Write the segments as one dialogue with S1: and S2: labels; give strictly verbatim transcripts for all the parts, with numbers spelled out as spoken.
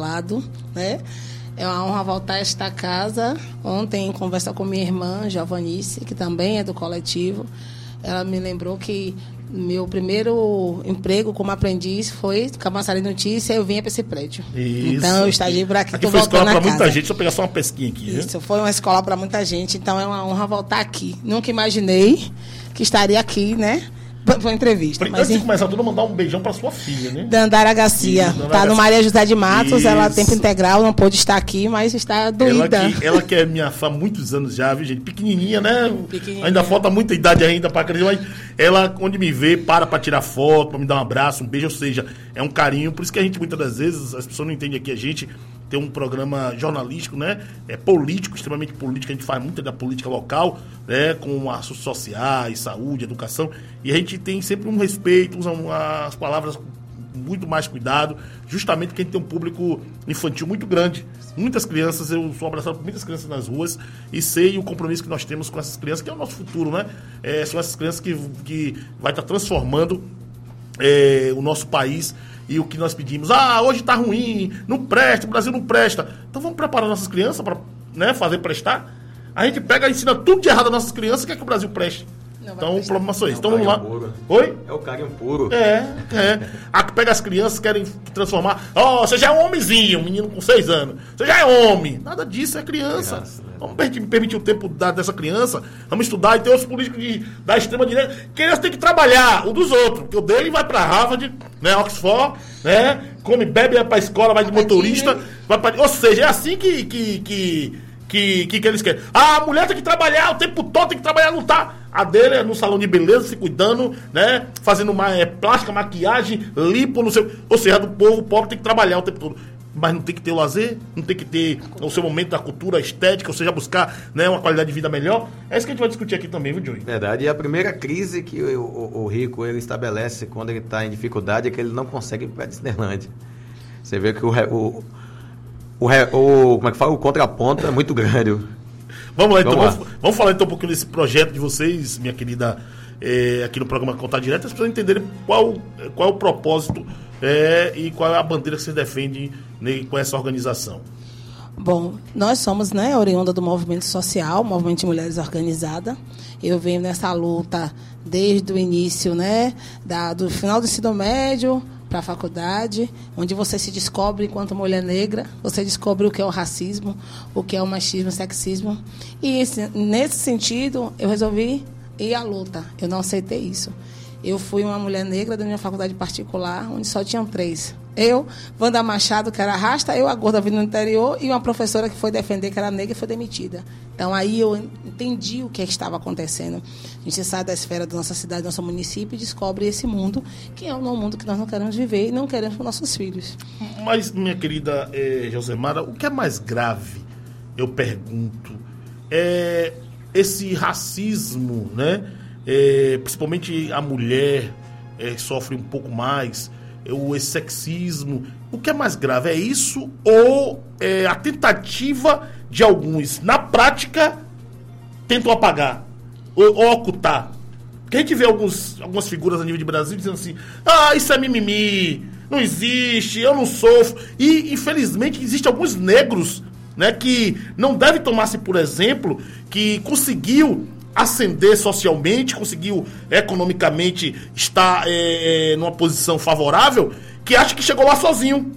S1: lado, né? É uma honra voltar a esta casa. Ontem, em conversa com minha irmã, Giovanice, que também é do coletivo, ela me lembrou que meu primeiro emprego como aprendiz foi Camaçari Notícia, eu vinha para esse prédio.
S2: Isso.
S1: Então, eu estagiei por aqui.
S2: Aqui foi escola para muita gente, deixa eu pegar só uma pesquinha aqui.
S1: Isso,
S2: né?
S1: Foi uma escola para muita gente, então é uma honra voltar aqui. Nunca imaginei que estaria aqui, né? Foi entrevista.
S2: Mas, antes de começar tudo, mandar um beijão para sua filha, né?
S1: Dandara Garcia. Isso, Dandara tá no Maria José de Matos, Isso. ela tempo integral, não pôde estar aqui, mas está doída.
S2: Ela que, ela que é minha fã há muitos anos já, viu, gente? Pequenininha, né? Pequenininha. Ainda falta muita idade ainda para acreditar, mas ela, onde me vê, para para tirar foto, para me dar um abraço, um beijo, ou seja, é um carinho. Por isso que a gente, muitas das vezes, as pessoas não entendem aqui, a gente tem um programa jornalístico, né? É político, extremamente político, a gente faz muito da política local, né? Com assuntos sociais, saúde, educação, e a gente tem sempre um respeito, usa as palavras com muito mais cuidado, justamente porque a gente tem um público infantil muito grande. Muitas crianças, eu sou abraçado por muitas crianças nas ruas e sei o compromisso que nós temos com essas crianças, que é o nosso futuro, né? É, são essas crianças que, que vai estar transformando é, o nosso país. E o que nós pedimos, ah, hoje está ruim, não presta, o Brasil não presta. Então vamos preparar nossas crianças para, né, fazer prestar. A gente pega e ensina tudo de errado às nossas crianças e quer que o Brasil preste. Não então o problema é isso. Então vamos lá.
S3: Puro.
S2: Oi?
S3: É o carinho puro.
S2: É, é. Aqui pega as crianças, querem transformar. Ó, oh, você já é um homenzinho, um menino com seis anos. Você já é homem. Nada disso, é criança. criança né? Vamos permitir, permitir o tempo da, dessa criança. Vamos estudar. E tem os políticos de, da extrema-direita. Criança tem que trabalhar, o dos outros. Porque o dele vai pra Harvard, né, Oxford, né? Come, bebe, vai pra escola, vai de motorista. Vai pra, ou seja, é assim que, que, que, que, que, que eles querem. Ah, a mulher tem que trabalhar o tempo todo, tem que trabalhar, não tá. A dele é no salão de beleza, se cuidando, né? Fazendo uma é, plástica, maquiagem, lipo, não sei. Ou seja, do povo pobre tem que trabalhar o tempo todo. Mas não tem que ter o lazer, não tem que ter o seu momento da cultura estética, ou seja, buscar, né, uma qualidade de vida melhor. É isso que a gente vai discutir aqui também, viu, Joey?
S3: Verdade. E a primeira crise que o, o, o rico ele estabelece quando ele está em dificuldade é que ele não consegue ir para a Disneylândia. Você vê que o, o, o, o, como é que fala? O contraponto é muito grande.
S2: Vamos lá, então. Vamos, vamos, vamos falar então um pouquinho desse projeto de vocês, minha querida, é, aqui no programa Contato Direto, as pessoas entenderem qual, qual é o propósito é, e qual é a bandeira que vocês defendem, né, com essa organização.
S1: Bom, nós somos, né, oriunda do movimento social, movimento de mulheres organizada. Eu venho nessa luta desde o início, né, da, do final do ensino médio para a faculdade, onde você se descobre enquanto mulher negra, você descobre o que é o racismo, o que é o machismo, o sexismo. E esse, nesse sentido, eu resolvi ir à luta. Eu não aceitei isso. Eu fui uma mulher negra da minha faculdade particular, onde só tinham três. Eu, Wanda Machado, que era rasta, eu, a gorda vindo no interior, e uma professora que foi defender, que era negra, e foi demitida. Então, aí eu entendi o que estava acontecendo. A gente sai da esfera da nossa cidade, do nosso município, e descobre esse mundo, que é um mundo que nós não queremos viver e não queremos para nossos filhos.
S2: Mas, minha querida eh, Josemara, o que é mais grave, eu pergunto, é esse racismo, né? É, principalmente a mulher é, sofre um pouco mais, é, o esse sexismo. O que é mais grave? É isso ou é, a tentativa de alguns, na prática, tentam apagar ou, ou ocultar? Porque a gente vê alguns, algumas figuras a nível de Brasil dizendo assim, ah, isso é mimimi, não existe, eu não sofro. E, infelizmente, existem alguns negros, né, que não devem tomar-se por exemplo, que conseguiu ascender socialmente, conseguiu economicamente estar é, é, numa posição favorável, que acha que chegou lá sozinho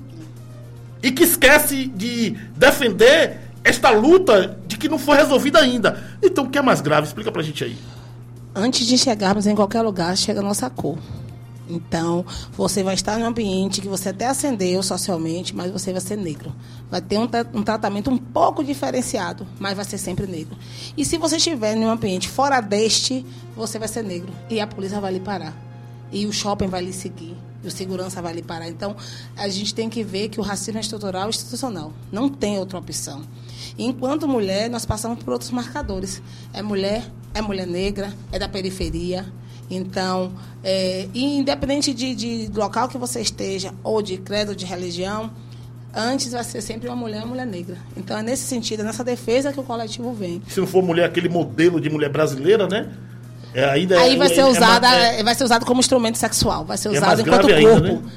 S2: e que esquece de defender esta luta de que não foi resolvida ainda. Então, o que é mais grave? Explica pra gente aí.
S1: Antes de chegarmos em qualquer lugar, chega a nossa cor. Então, você vai estar em um ambiente que você até ascendeu socialmente, mas você vai ser negro. Vai ter um, um tratamento um pouco diferenciado, mas vai ser sempre negro. E se você estiver em um ambiente fora deste, você vai ser negro. E a polícia vai lhe parar. E o shopping vai lhe seguir. E o segurança vai lhe parar. Então, a gente tem que ver que o racismo é estrutural e institucional. Não tem outra opção. E enquanto mulher, nós passamos por outros marcadores. É mulher, é mulher negra, é da periferia. Então, é, independente de, de local que você esteja, ou de credo, ou de religião, antes vai ser sempre uma mulher, uma mulher negra. Então, é nesse sentido, é nessa defesa que o coletivo vem.
S2: Se não for mulher, aquele modelo de mulher brasileira, né? É, ainda
S1: Aí
S2: é,
S1: vai, ser
S2: é,
S1: usada,
S2: é,
S1: é, vai ser usado como instrumento sexual, vai ser usado
S2: é
S1: enquanto corpo.
S2: Ainda, né?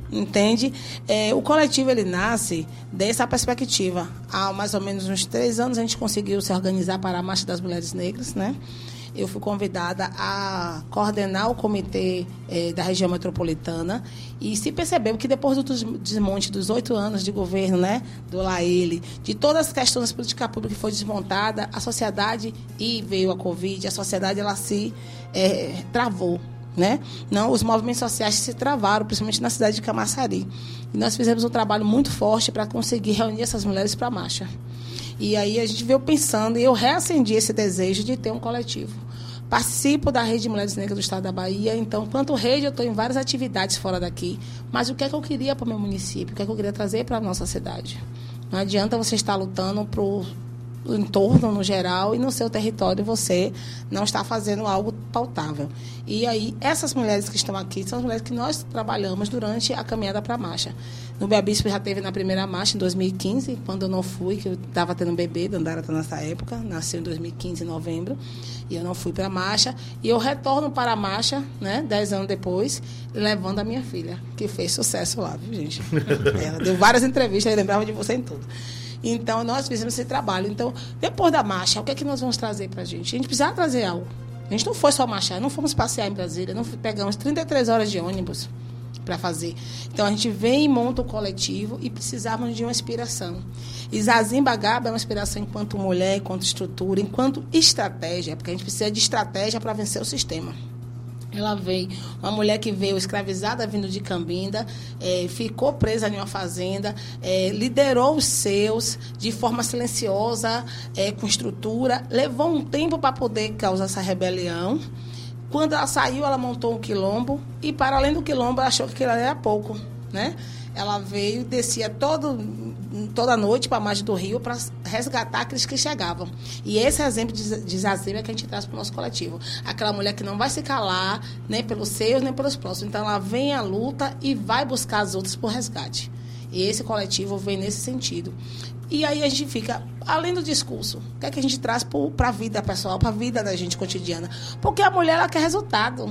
S1: Entende? É, o coletivo, ele nasce dessa perspectiva. Há mais ou menos uns três anos a gente conseguiu se organizar para a Marcha das Mulheres Negras, né? Eu fui convidada a coordenar o comitê eh, da região metropolitana e se percebeu que depois do desmonte dos oito anos de governo, né, do Laele, de todas as questões da política pública que foi desmontada, a sociedade, e veio a Covid, a sociedade ela se eh, travou. Né? Não, os movimentos sociais se travaram, principalmente na cidade de Camaçari. E nós fizemos um trabalho muito forte para conseguir reunir essas mulheres para a marcha. E aí a gente veio pensando, e eu reacendi esse desejo de ter um coletivo. Participo da Rede de Mulheres Negras do Estado da Bahia, então, quanto rede, eu estou em várias atividades fora daqui. Mas o que é que eu queria para o meu município? O que é que eu queria trazer para a nossa cidade? Não adianta você estar lutando para o entorno, no geral, e no seu território você não está fazendo algo pautável. E aí, essas mulheres que estão aqui são as mulheres que nós trabalhamos durante a caminhada para a marcha. No Beabispo já teve na primeira marcha, em dois mil e quinze, quando eu não fui, que eu estava tendo um bebê, Dandara está nessa época, nasceu em dois mil e quinze, em novembro, e eu não fui para a marcha. E eu retorno para a marcha, né, dez anos depois, levando a minha filha, que fez sucesso lá, viu, gente? Ela deu várias entrevistas, eu lembrava de você em tudo. Então, nós fizemos esse trabalho. Então, depois da marcha, o que é que nós vamos trazer para a gente? A gente precisava trazer algo. A gente não foi só marchar, não fomos passear em Brasília, não pegamos trinta e três horas de ônibus para fazer. Então, a gente vem e monta o coletivo e precisávamos de uma inspiração. E Zazimba Gaba é uma inspiração enquanto mulher, enquanto estrutura, enquanto estratégia, porque a gente precisa de estratégia para vencer o sistema. Ela veio, uma mulher que veio escravizada vindo de Cambinda, é, ficou presa em uma fazenda, é, liderou os seus de forma silenciosa, é, com estrutura, levou um tempo para poder causar essa rebelião. Quando ela saiu, ela montou um quilombo e, para além do quilombo, ela achou que aquilo era pouco, né? Ela veio, descia todo, toda noite para a margem do rio para resgatar aqueles que chegavam. E esse exemplo de, de Zazimba é que a gente traz para o nosso coletivo. Aquela mulher que não vai se calar, nem pelos seus, nem pelos próximos. Então, ela vem à luta e vai buscar as outras por resgate. E esse coletivo vem nesse sentido. E aí a gente fica, além do discurso, o que é que a gente traz para a vida pessoal, para a vida da gente cotidiana? Porque a mulher, ela quer resultado.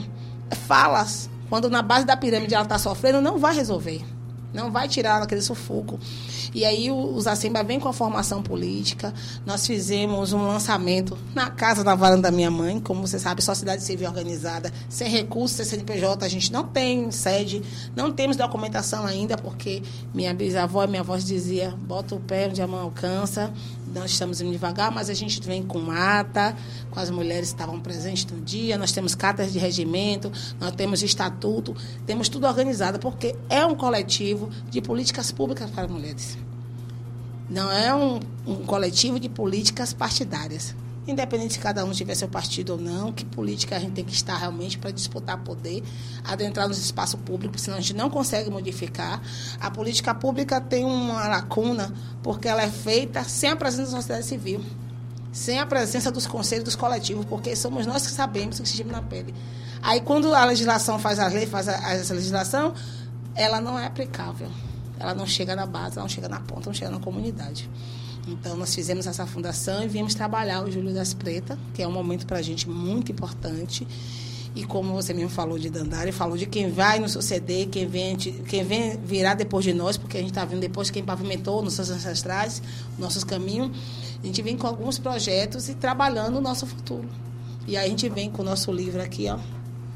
S1: Falas, quando na base da pirâmide ela está sofrendo, não vai resolver. Não vai tirar aquele sufoco. E aí o Zazimba vem com a formação política. Nós fizemos um lançamento na casa, na varanda da minha mãe. Como você sabe, sociedade civil organizada, sem recursos, sem C N P J, a gente não tem sede, não temos documentação ainda, porque minha bisavó e minha avó dizia, bota o pé onde a mão alcança. Nós estamos indo devagar, mas a gente vem com ata, com as mulheres que estavam presentes no dia, nós temos cartas de regimento, nós temos estatuto, temos tudo organizado, porque é um coletivo de políticas públicas para mulheres. Não é um, um coletivo de políticas partidárias. Independente se cada um tiver seu partido ou não, que política a gente tem que estar realmente para disputar poder, adentrar nos espaços públicos, senão a gente não consegue modificar. A política pública tem uma lacuna, porque ela é feita sem a presença da sociedade civil, sem a presença dos conselhos dos coletivos, porque somos nós que sabemos o que sentimos na pele. Aí, quando a legislação faz a lei, faz a, essa legislação, ela não é aplicável. Ela não chega na base, ela não chega na ponta, não chega na comunidade. Então, nós fizemos essa fundação e viemos trabalhar o Júlio das Pretas, que é um momento para a gente muito importante. E como você mesmo falou de Dandara, falou de quem vai nos suceder, quem vem, quem vem virar depois de nós, porque a gente está vindo depois de quem pavimentou nos seus ancestrais, nossos caminhos. A gente vem com alguns projetos e trabalhando o nosso futuro. E aí a gente vem com o nosso livro aqui, ó,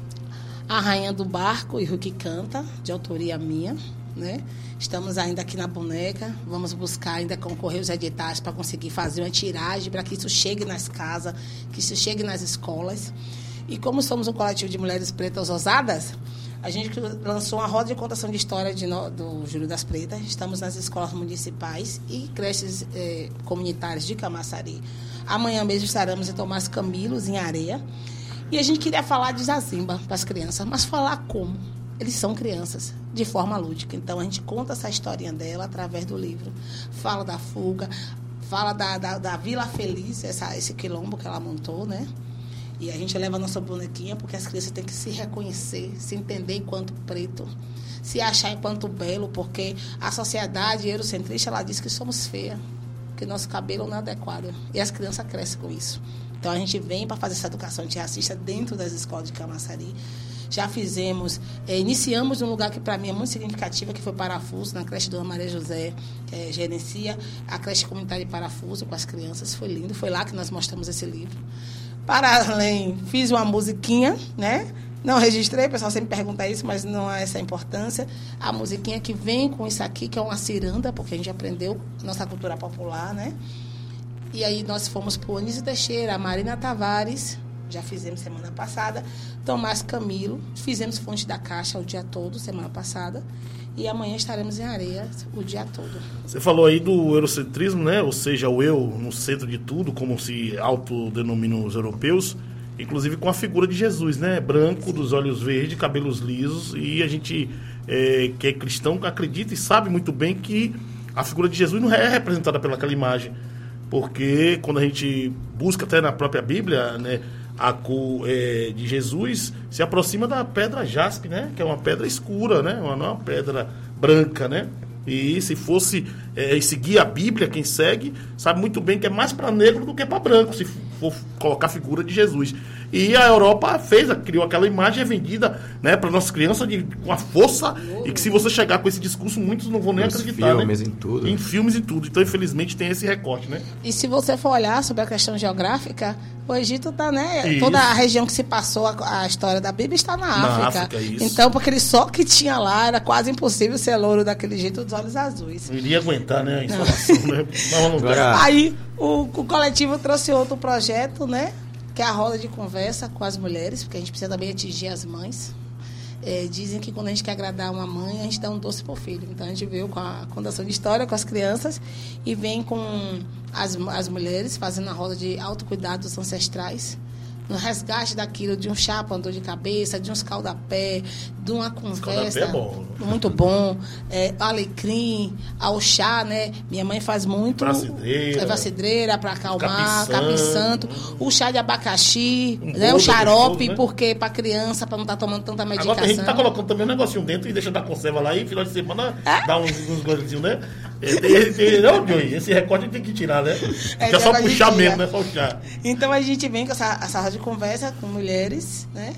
S1: A Rainha do Barco e o que Canta, de autoria minha, né? Estamos ainda aqui na boneca, vamos buscar ainda concorrer os editais para conseguir fazer uma tiragem para que isso chegue nas casas, que isso chegue nas escolas. E como somos um coletivo de mulheres pretas ousadas, a gente lançou uma roda de contação de história de no, do Júlio das Pretas. Estamos nas escolas municipais e creches eh, comunitárias de Camaçari. Amanhã mesmo estaremos em Tomás Camilos, em Areia. E a gente queria falar de Zazimba para as crianças, mas falar como? Eles são crianças, de forma lúdica. Então, a gente conta essa historinha dela através do livro. Fala da fuga, fala da, da, da Vila Feliz, essa, esse quilombo que ela montou, né? E a gente leva a nossa bonequinha, porque as crianças têm que se reconhecer, se entender enquanto preto, se achar enquanto belo, porque a sociedade eurocentrista, ela diz que somos feias, que nosso cabelo não é adequado. E as crianças crescem com isso. Então, a gente vem para fazer essa educação antirracista dentro das escolas de Camaçari. Já fizemos, é, iniciamos num lugar que para mim é muito significativo, que foi Parafuso, na creche Dona Maria José, que é, gerencia a creche comunitária de Parafuso com as crianças. Foi lindo, foi lá que nós mostramos esse livro. Para além, fiz uma musiquinha, né? Não registrei, o pessoal sempre pergunta isso, mas não é essa a importância. A musiquinha que vem com isso aqui, que é uma ciranda, porque a gente aprendeu nossa cultura popular, né? E aí nós fomos para o Anísio Teixeira, a Marina Tavares, já fizemos semana passada, Tomás Camilo, fizemos Fonte da Caixa o dia todo, semana passada, e amanhã estaremos em Areias o dia todo.
S2: Você falou aí do eurocentrismo, né? Ou seja, o eu no centro de tudo, como se autodenominam os europeus, inclusive com a figura de Jesus, né? Branco, Sim. dos olhos verdes, cabelos lisos, e a gente é, que é cristão acredita e sabe muito bem que a figura de Jesus não é representada pelaquela imagem, porque quando a gente busca até na própria Bíblia, né, a cor é, de Jesus se aproxima da pedra jaspe, né, que é uma pedra escura, né, não é uma pedra branca, né? E se fosse é, seguir a Bíblia, quem segue sabe muito bem que é mais para negro do que para branco, se for colocar a figura de Jesus. E a Europa fez, criou aquela imagem vendida, né, para nossas crianças de, com a força, e que se você chegar com esse discurso, muitos não vão nem Nos acreditar. Em
S3: filmes,
S2: né?
S3: em tudo.
S2: Em filmes e tudo. Então, infelizmente, tem esse recorte, né?
S1: E se você for olhar sobre a questão geográfica, o Egito está, né?
S2: Isso.
S1: Toda a região que se passou a, a história da Bíblia está na,
S2: na
S1: África.
S2: África isso.
S1: Então, porque ele só que tinha lá, era quase impossível ser louro daquele jeito, dos olhos azuis.
S2: Não iria aguentar, né? A informação, né? Não, não
S3: Agora...
S1: Aí, o, o coletivo trouxe outro projeto, né? Que é a roda de conversa com as mulheres, porque a gente precisa também atingir as mães. É, dizem que quando a gente quer agradar uma mãe, a gente dá um doce pro filho. Então, a gente veio com a contação de história com as crianças e vem com as, as mulheres fazendo a roda de autocuidado dos ancestrais, no resgate daquilo, de um chá para dor de cabeça, de um escaldapé, de uma conversa
S2: é bom.
S1: muito bom, é, alecrim, ao chá, né? Minha mãe faz muito
S2: Bracidreira,
S1: bracidreira para acalmar,
S2: capim
S1: capim santo, o chá de abacaxi,
S2: Um
S1: né?
S2: boldo
S1: O xarope,
S2: gostoso, né?
S1: porque para criança, para não estar tá tomando tanta medicação.
S2: Agora a gente tá colocando também um negocinho dentro e deixa dar conserva lá e final de semana
S1: É?
S2: dá uns, uns golinhos, né? Tem, tem, não, Joey, esse recorte tem que tirar, né?
S1: É,
S2: é só
S1: a gente
S2: puxar
S1: tira.
S2: mesmo, né? Só puxar.
S1: Então a gente vem com essa, essa roda de conversa com mulheres, né?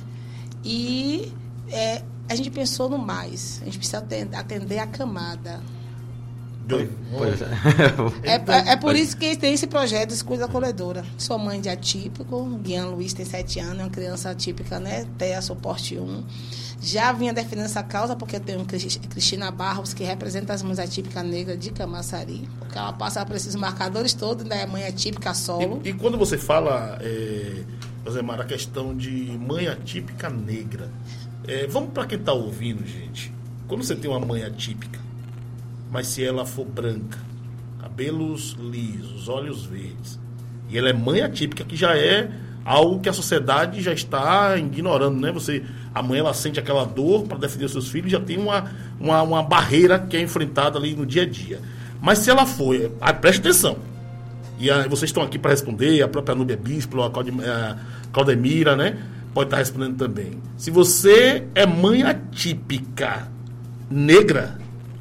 S1: E é, a gente pensou no mais. A gente precisa atender, atender a camada.
S2: Joey,
S3: Pois é.
S1: É, é, é por isso que tem esse projeto de Escuta Acolhedora. Sou mãe de atípico, Guian Luiz tem sete anos, é uma criança atípica, né? T E A suporte um. Já vinha defendendo essa causa, porque eu tenho Cristina Barros, que representa as mães atípicas negras de Camaçari, porque ela passa por esses marcadores todos, né? Mãe atípica solo.
S2: E, e quando você fala, é, Josemara, a questão de mãe atípica negra, é, vamos para quem está ouvindo, gente. Quando você tem uma mãe atípica, mas se ela for branca, cabelos lisos, olhos verdes, e ela é mãe atípica, que já é algo que a sociedade já está ignorando, né? Você, a mãe, ela sente aquela dor para defender os seus filhos, já tem uma, uma, uma barreira que é enfrentada ali no dia a dia. Mas se ela for, ah, preste atenção, e a, vocês estão aqui para responder, a própria Núbia Bispo, a, Claude, a Claudemira, né? Pode estar respondendo também. Se você é mãe atípica negra,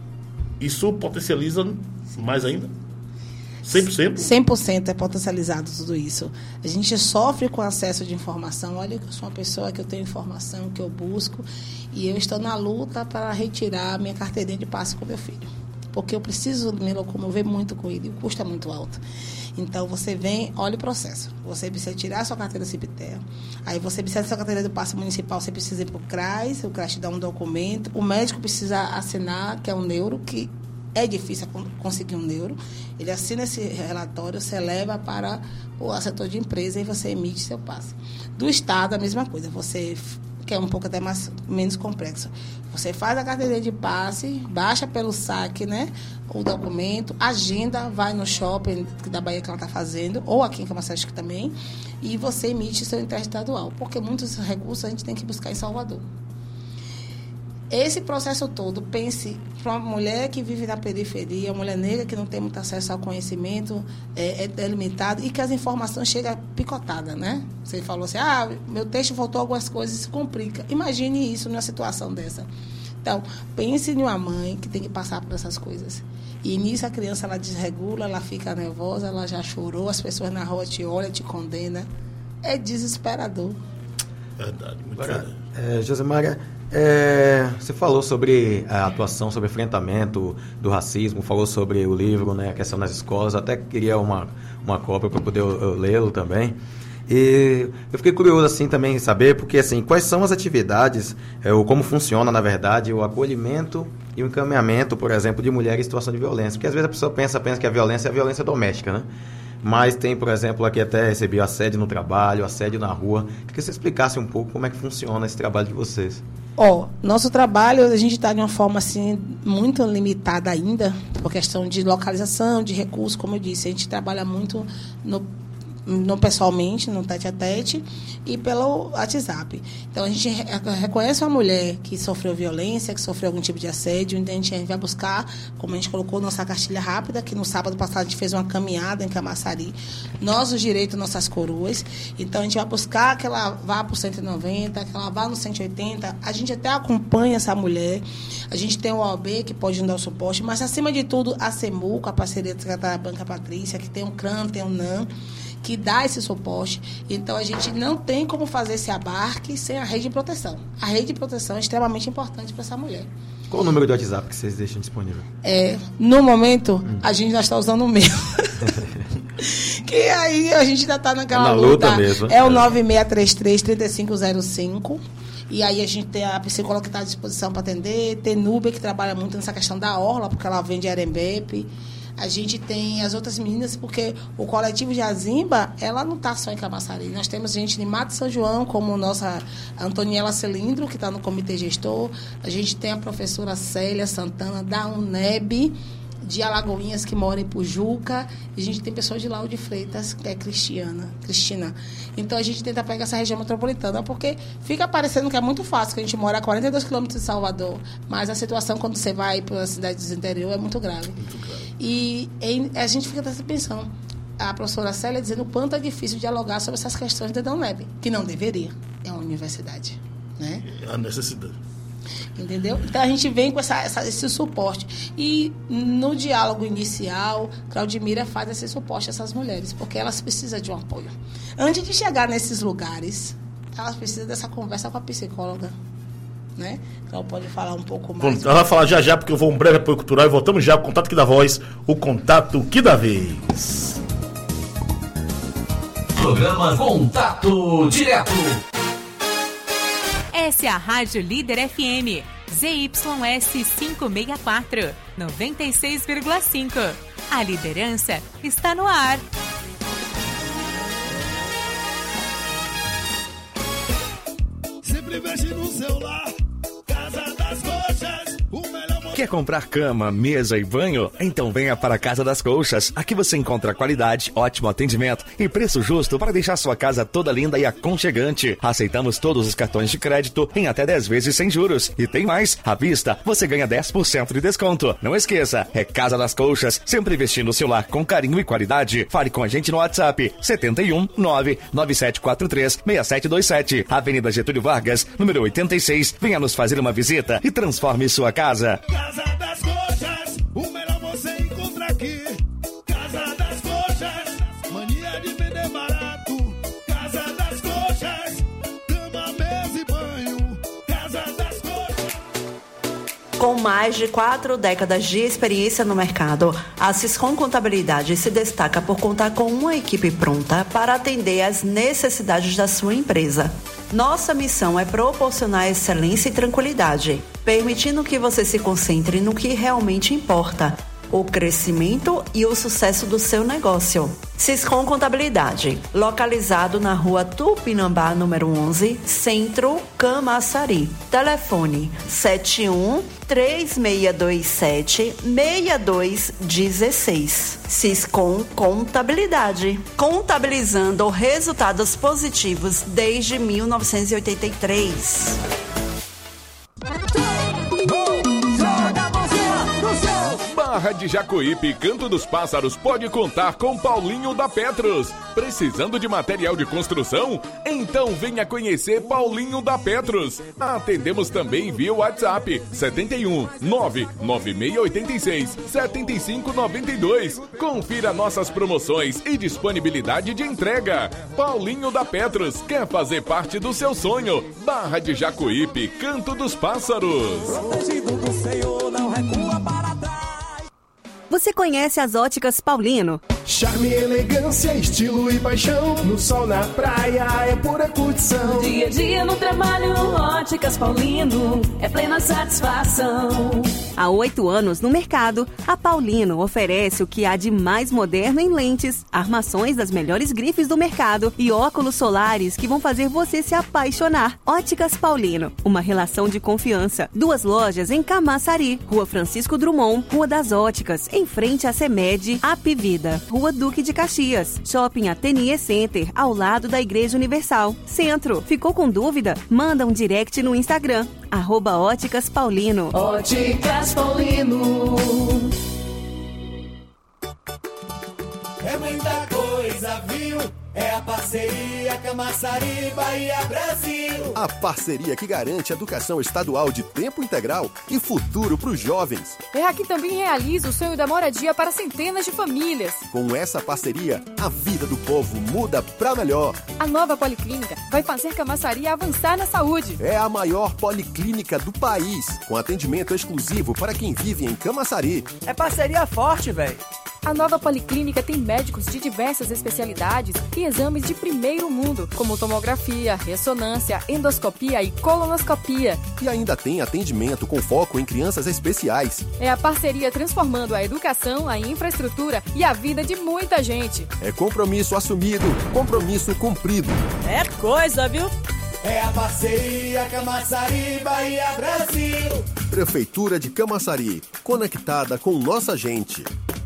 S2: isso potencializa mais ainda? cem por cento?
S1: cem por cento é potencializado tudo isso. A gente sofre com acesso de informação. Olha que eu sou uma pessoa que eu tenho informação, que eu busco, e eu estou na luta para retirar a minha carteirinha de passe com meu filho. Porque eu preciso me locomover muito com ele, e o custo é muito alto. Então, você vem, olha o processo. Você precisa tirar a sua carteira Cipter, aí você precisa da sua carteira do passe municipal, você precisa ir para o CRAS, o CRAS te dá um documento, o médico precisa assinar, que é um neuro, que é difícil conseguir um neuro. Ele assina esse relatório, você leva para o setor de empresa e você emite seu passe. Do Estado, a mesma coisa. Você, que é um pouco até mais, menos complexo. Você faz a carteira de passe, baixa pelo saque, né, o documento, agenda, vai no shopping da Bahia que ela está fazendo, ou aqui em Camaçari também, e você emite seu interestadual. Porque muitos recursos a gente tem que buscar em Salvador. Esse processo todo, pense para uma mulher que vive na periferia, uma mulher negra que não tem muito acesso ao conhecimento, é, é limitado, e que as informações chegam picotadas, né? Você falou assim, ah, meu texto faltou algumas coisas, isso complica. Imagine isso numa situação dessa. Então, pense em uma mãe que tem que passar por essas coisas. E nisso a criança, ela desregula, ela fica nervosa, ela já chorou, as pessoas na rua te olham, te condenam. É desesperador.
S2: Verdade, muito
S3: Agora,
S2: verdade.
S3: É, Josemária, é, você falou sobre a atuação, sobre enfrentamento do racismo, falou sobre o livro, né, a questão nas escolas, até queria uma, uma cópia para poder eu, eu lê-lo também. E eu fiquei curioso assim também em saber, porque assim, quais são as atividades, é, ou como funciona, na verdade, o acolhimento e o encaminhamento, por exemplo, de mulheres em situação de violência. Porque às vezes a pessoa pensa, pensa que a violência é a violência doméstica, né? Mas tem, por exemplo, aqui até recebi assédio no trabalho, assédio na rua. Queria que você explicasse um pouco como é que funciona esse trabalho de vocês.
S1: Ó, oh, nosso trabalho, a gente está de uma forma assim, muito limitada ainda, por questão de localização, de recursos, como eu disse. A gente trabalha muito no no pessoalmente, no tete a tete e pelo WhatsApp. Então, a gente reconhece uma mulher que sofreu violência, que sofreu algum tipo de assédio, então a gente vai buscar, como a gente colocou nossa cartilha rápida, que no sábado passado a gente fez uma caminhada em Camaçari, nós os direitos, nossas coroas. Então, a gente vai buscar que ela vá para o cento e noventa, que ela vá no cento e oitenta, a gente até acompanha essa mulher, a gente tem o O A B que pode nos dar o suporte, mas, acima de tudo, a SEMU, com a parceria da Banca Patrícia, que tem o CRAN, tem o NAM, que dá esse suporte. Então, a gente não tem como fazer esse abarque sem a rede de proteção. A rede de proteção é extremamente importante para essa mulher.
S3: Qual o número de WhatsApp que vocês deixam disponível?
S1: É, no momento, hum. a gente já está usando o meu. Que aí a gente ainda está naquela
S3: é na luta. luta mesmo.
S1: É o nove seis três três, três cinco zero cinco. E aí a gente tem a psicóloga que está à disposição para atender. Tem Núbia, que trabalha muito nessa questão da orla, porque ela vende Arembepe. A gente tem as outras meninas, porque o coletivo de Azimba, ela não está só em Camaçari. Nós temos gente de Mato São João, como nossa Antoniela Celindro, que está no comitê gestor. A gente tem a professora Célia Santana, da UNEB, de Alagoinhas, que mora em Pujuca. E a gente tem pessoas de Lauro de Freitas, que é Cristiana, Cristina. Então, a gente tenta pegar essa região metropolitana, porque fica parecendo que é muito fácil, que a gente mora a quarenta e dois quilômetros de Salvador, mas a situação, quando você vai para as cidades do interior, é muito grave. Muito grave. E em, a gente fica pensando, a professora Célia dizendo o quanto é difícil dialogar sobre essas questões da UNEB, que não deveria, é uma universidade, né?
S2: É a necessidade.
S1: Entendeu? Então, a gente vem com essa, essa, esse suporte. E, no diálogo inicial, Claudimira faz esse suporte a essas mulheres, porque elas precisam de um apoio. Antes de chegar nesses lugares, elas precisam dessa conversa com a psicóloga, né? Então, pode falar um pouco mais.
S2: Ela vai falar já já, porque eu vou um breve apoio cultural e voltamos já. O Contato que dá voz, o Contato que dá vez.
S4: Programa Contato Direto.
S5: Essa é a Rádio Líder F M, Z Y S quinhentos e sessenta e quatro, noventa e seis vírgula cinco. A liderança está no ar.
S6: Sempre investe no celular, Casa das Coxas, o melhor.
S4: Quer comprar cama, mesa e banho? Então venha para a Casa das Colchas. Aqui você encontra qualidade, ótimo atendimento e preço justo para deixar sua casa toda linda e aconchegante. Aceitamos todos os cartões de crédito em até dez vezes sem juros. E tem mais, à vista você ganha dez por cento de desconto. Não esqueça, é Casa das Colchas, sempre investindo o seu lar com carinho e qualidade. Fale com a gente no WhatsApp sete um nove nove sete quatro três seis sete dois sete, Avenida Getúlio Vargas, número oitenta e seis. Venha nos fazer uma visita e transforme sua casa.
S6: Casa das Coxas, o melhor você encontra aqui. Casa das Coxas, mania de vender barato. Casa das Coxas, cama, mesa e banho. Casa das Coxas.
S7: Com mais de quatro décadas de experiência no mercado, a Siscom Contabilidade se destaca por contar com uma equipe pronta para atender às necessidades da sua empresa. Nossa missão é proporcionar excelência e tranquilidade, permitindo que você se concentre no que realmente importa, o crescimento e o sucesso do seu negócio. Siscom Contabilidade, localizado na rua Tupinambá, número onze, Centro, Camaçari. Telefone sete um três seis dois sete seis dois um seis. Siscom Contabilidade, contabilizando resultados positivos desde mil novecentos e oitenta e três.
S8: Barra de Jacuípe, Canto dos Pássaros, pode contar com Paulinho da Petros. Precisando de material de construção? Então venha conhecer Paulinho da Petros. Atendemos também via WhatsApp setenta e um, nove nove seis oito seis, sete cinco nove dois. Confira nossas promoções e disponibilidade de entrega. Paulinho da Petros quer fazer parte do seu sonho. Barra de Jacuípe, Canto dos Pássaros.
S6: Protegido do Senhor, não recua para trás.
S9: Você conhece as Óticas Paulino?
S10: Charme, elegância, estilo e paixão. No sol, na praia, é pura curtição.
S11: Dia a dia no trabalho, Óticas Paulino, é plena satisfação.
S9: Há oito anos no mercado, a Paulino oferece o que há de mais moderno em lentes, armações das melhores grifes do mercado e óculos solares que vão fazer você se apaixonar. Óticas Paulino, uma relação de confiança. Duas lojas em Camaçari, Rua Francisco Drummond, Rua das Óticas, em frente à CEMED, Apivida. Rua Duque de Caxias, Shopping Ateliê Center, ao lado da Igreja Universal. Centro, ficou com dúvida? Manda um direct no Instagram, arroba Óticas Paulino.
S11: Óticas Paulino.
S6: É muita coisa, viu? É a parceria Camaçari, Bahia, Brasil.
S12: A parceria que garante educação estadual de tempo integral e futuro para os jovens.
S13: É a que também realiza o sonho da moradia para centenas de famílias.
S12: Com essa parceria, a vida do povo muda para melhor.
S13: A nova Policlínica vai fazer Camaçari avançar na saúde.
S12: É a maior policlínica do país, com atendimento exclusivo para quem vive em Camaçari.
S14: É parceria forte, velho.
S13: A nova Policlínica tem médicos de diversas especialidades e exames de primeiro mundo, como tomografia, ressonância, endoscopia e colonoscopia.
S12: E ainda tem atendimento com foco em crianças especiais.
S13: É a parceria transformando a educação, a infraestrutura e a vida de muita gente.
S12: É compromisso assumido, compromisso cumprido.
S14: É coisa, viu?
S6: É a parceria Camaçari, Bahia, Brasil.
S12: Prefeitura de Camaçari, conectada com nossa gente.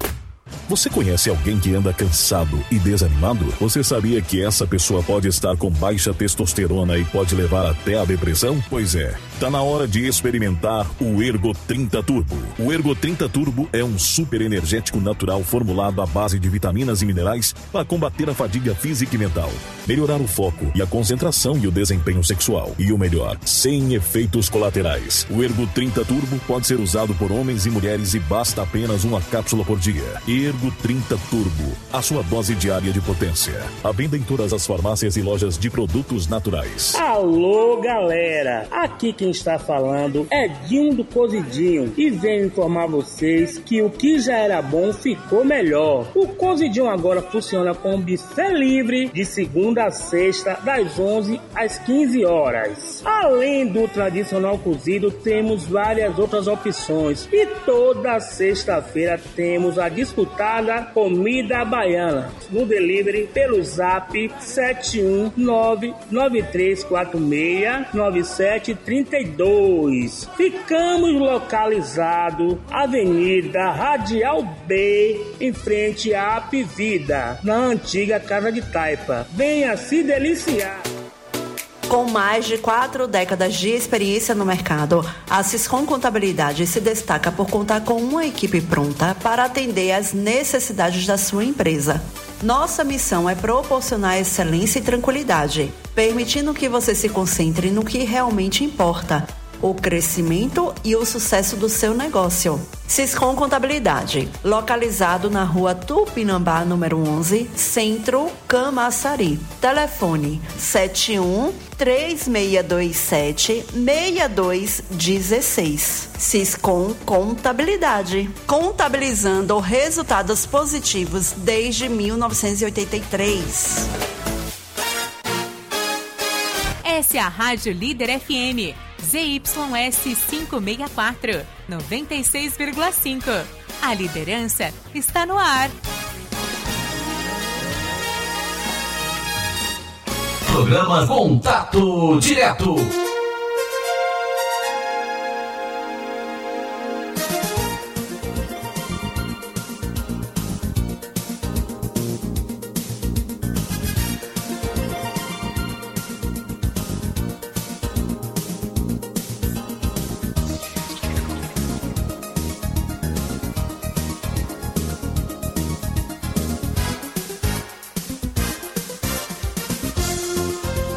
S15: Você conhece alguém que anda cansado e desanimado? Você sabia que essa pessoa pode estar com baixa testosterona e pode levar até a depressão? Pois é, tá na hora de experimentar o Ergo trinta Turbo. O Ergo trinta Turbo é um super energético natural formulado à base de vitaminas e minerais para combater a fadiga física e mental, melhorar o foco e a concentração e o desempenho sexual. E o melhor, sem efeitos colaterais. O Ergo trinta Turbo pode ser usado por homens e mulheres e basta apenas uma cápsula por dia. Ergo trinta Turbo, a sua dose diária de potência. À venda em todas as farmácias e lojas de produtos naturais.
S16: Alô, galera! Aqui quem está falando é Dinho do Cozidinho e venho informar vocês que o que já era bom ficou melhor. O Cozidinho agora funciona com buffet livre de segunda a sexta, das onze às quinze horas. Além do tradicional cozido, temos várias outras opções e toda sexta-feira temos a disputar comida baiana no delivery pelo zap sete um nove nove três quatro seis nove sete três dois. Ficamos localizados Avenida Radial B, em frente à Apivida, na antiga Casa de Taipa. Venha se deliciar.
S7: Com mais de quatro décadas de experiência no mercado, a Siscom Contabilidade se destaca por contar com uma equipe pronta para atender às necessidades da sua empresa. Nossa missão é proporcionar excelência e tranquilidade, permitindo que você se concentre no que realmente importa: o crescimento e o sucesso do seu negócio. Siscom Contabilidade, localizado na rua Tupinambá, número onze, Centro, Camaçari. Telefone sete um três seis dois sete seis dois um seis. Siscom Contabilidade, contabilizando resultados positivos desde mil novecentos e oitenta e três.
S5: Essa é a Rádio Líder F M. Z Y S quinhentos e sessenta e quatro, noventa e seis vírgula cinco. A liderança está no ar.
S17: Programa Contato Direto.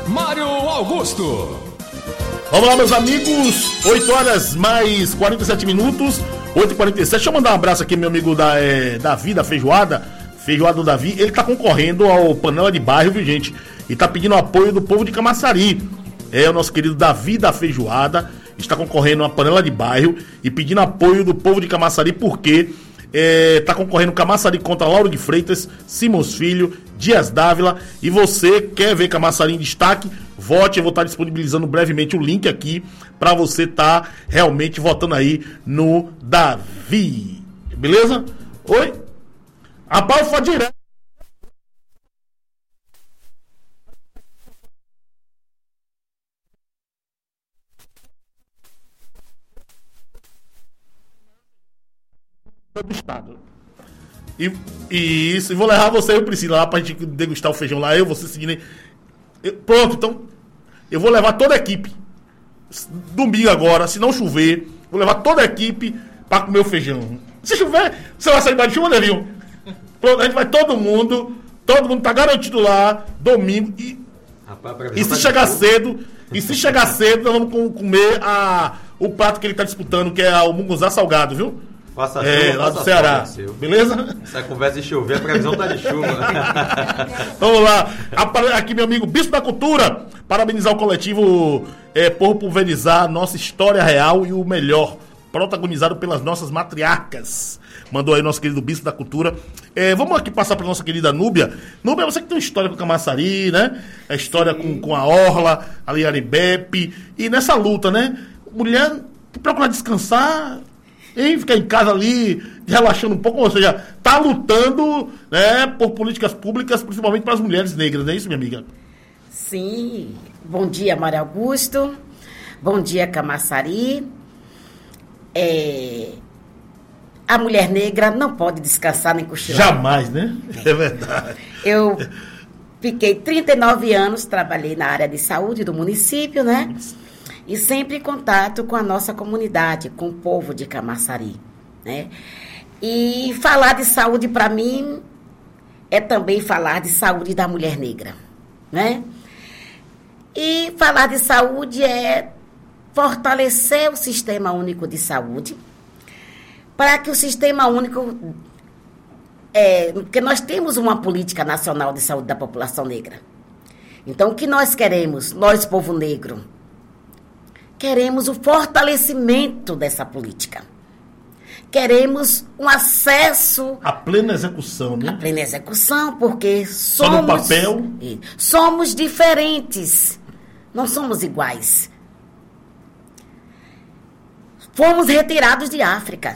S18: Mário Augusto.
S2: Vamos lá, meus amigos, oito horas mais quarenta e sete minutos, oito e quarenta e sete. Deixa eu mandar um abraço aqui, meu amigo da, é, Davi, da Feijoada, Feijoada do Davi. Ele tá concorrendo ao Panela de Bairro, viu, gente? E tá pedindo apoio do povo de Camaçari. É, o nosso querido Davi da Feijoada está concorrendo a Panela de Bairro e pedindo apoio do povo de Camaçari, porque é, tá concorrendo Camaçari contra Lauro de Freitas, Simões Filho, Dias Dávila. E você quer ver Camaçari em destaque? Vote, eu vou estar disponibilizando brevemente o link aqui para você estar tá realmente votando aí no Davi. Beleza? Oi? A pau foi direto. Do estado. E, e isso, e vou levar você e o Priscila lá pra gente degustar o feijão lá, eu, você seguindo aí. Eu, pronto, então eu vou levar toda a equipe domingo agora, se não chover, vou levar toda a equipe pra comer o feijão. Se chover, você vai sair mais de chuva, Nevinho? Pronto, a gente vai todo mundo, todo mundo tá garantido lá, domingo, e, Rapaz, e se chegar cedo, e se chegar cedo, nós vamos com, comer a, o prato que ele tá disputando, que é o munguzá salgado, viu?
S3: Faça
S2: é,
S3: chuva,
S2: lá do Ceará.
S3: Chuva,
S2: beleza?
S3: Essa conversa de chover, a previsão tá de chuva.
S2: Vamos lá. Aqui, meu amigo Bispo da Cultura, parabenizar o coletivo é, por pulverizar nossa história real e o melhor, protagonizado pelas nossas matriarcas. Mandou aí nosso querido Bispo da Cultura. É, vamos aqui passar para nossa querida Núbia. Núbia, você que tem uma história com o Camaçari, né? A história com, com a Orla, ali Aribepe. E nessa luta, né? Mulher que procura descansar... E ficar em casa ali, relaxando um pouco, ou seja, tá lutando, né, por políticas públicas, principalmente para as mulheres negras, não é isso, minha amiga?
S19: Sim. Bom dia, Mário Augusto. Bom dia, Camaçari. É... A mulher negra não pode descansar nem cochilar.
S2: Jamais, né? É verdade.
S19: Eu fiquei trinta e nove anos, trabalhei na área de saúde do município, né? E sempre em contato com a nossa comunidade, com o povo de Camaçari, né? E falar de saúde, para mim, é também falar de saúde da mulher negra, né? E falar de saúde é fortalecer o Sistema Único de Saúde, para que o Sistema Único... É, porque nós temos uma política nacional de saúde da população negra. Então, o que nós queremos, nós, povo negro... Queremos o fortalecimento dessa política. Queremos um acesso...
S2: A plena execução, né?
S19: A plena execução, porque
S2: Só
S19: somos...
S2: no papel?
S19: Somos diferentes. Não somos iguais. Fomos retirados de África.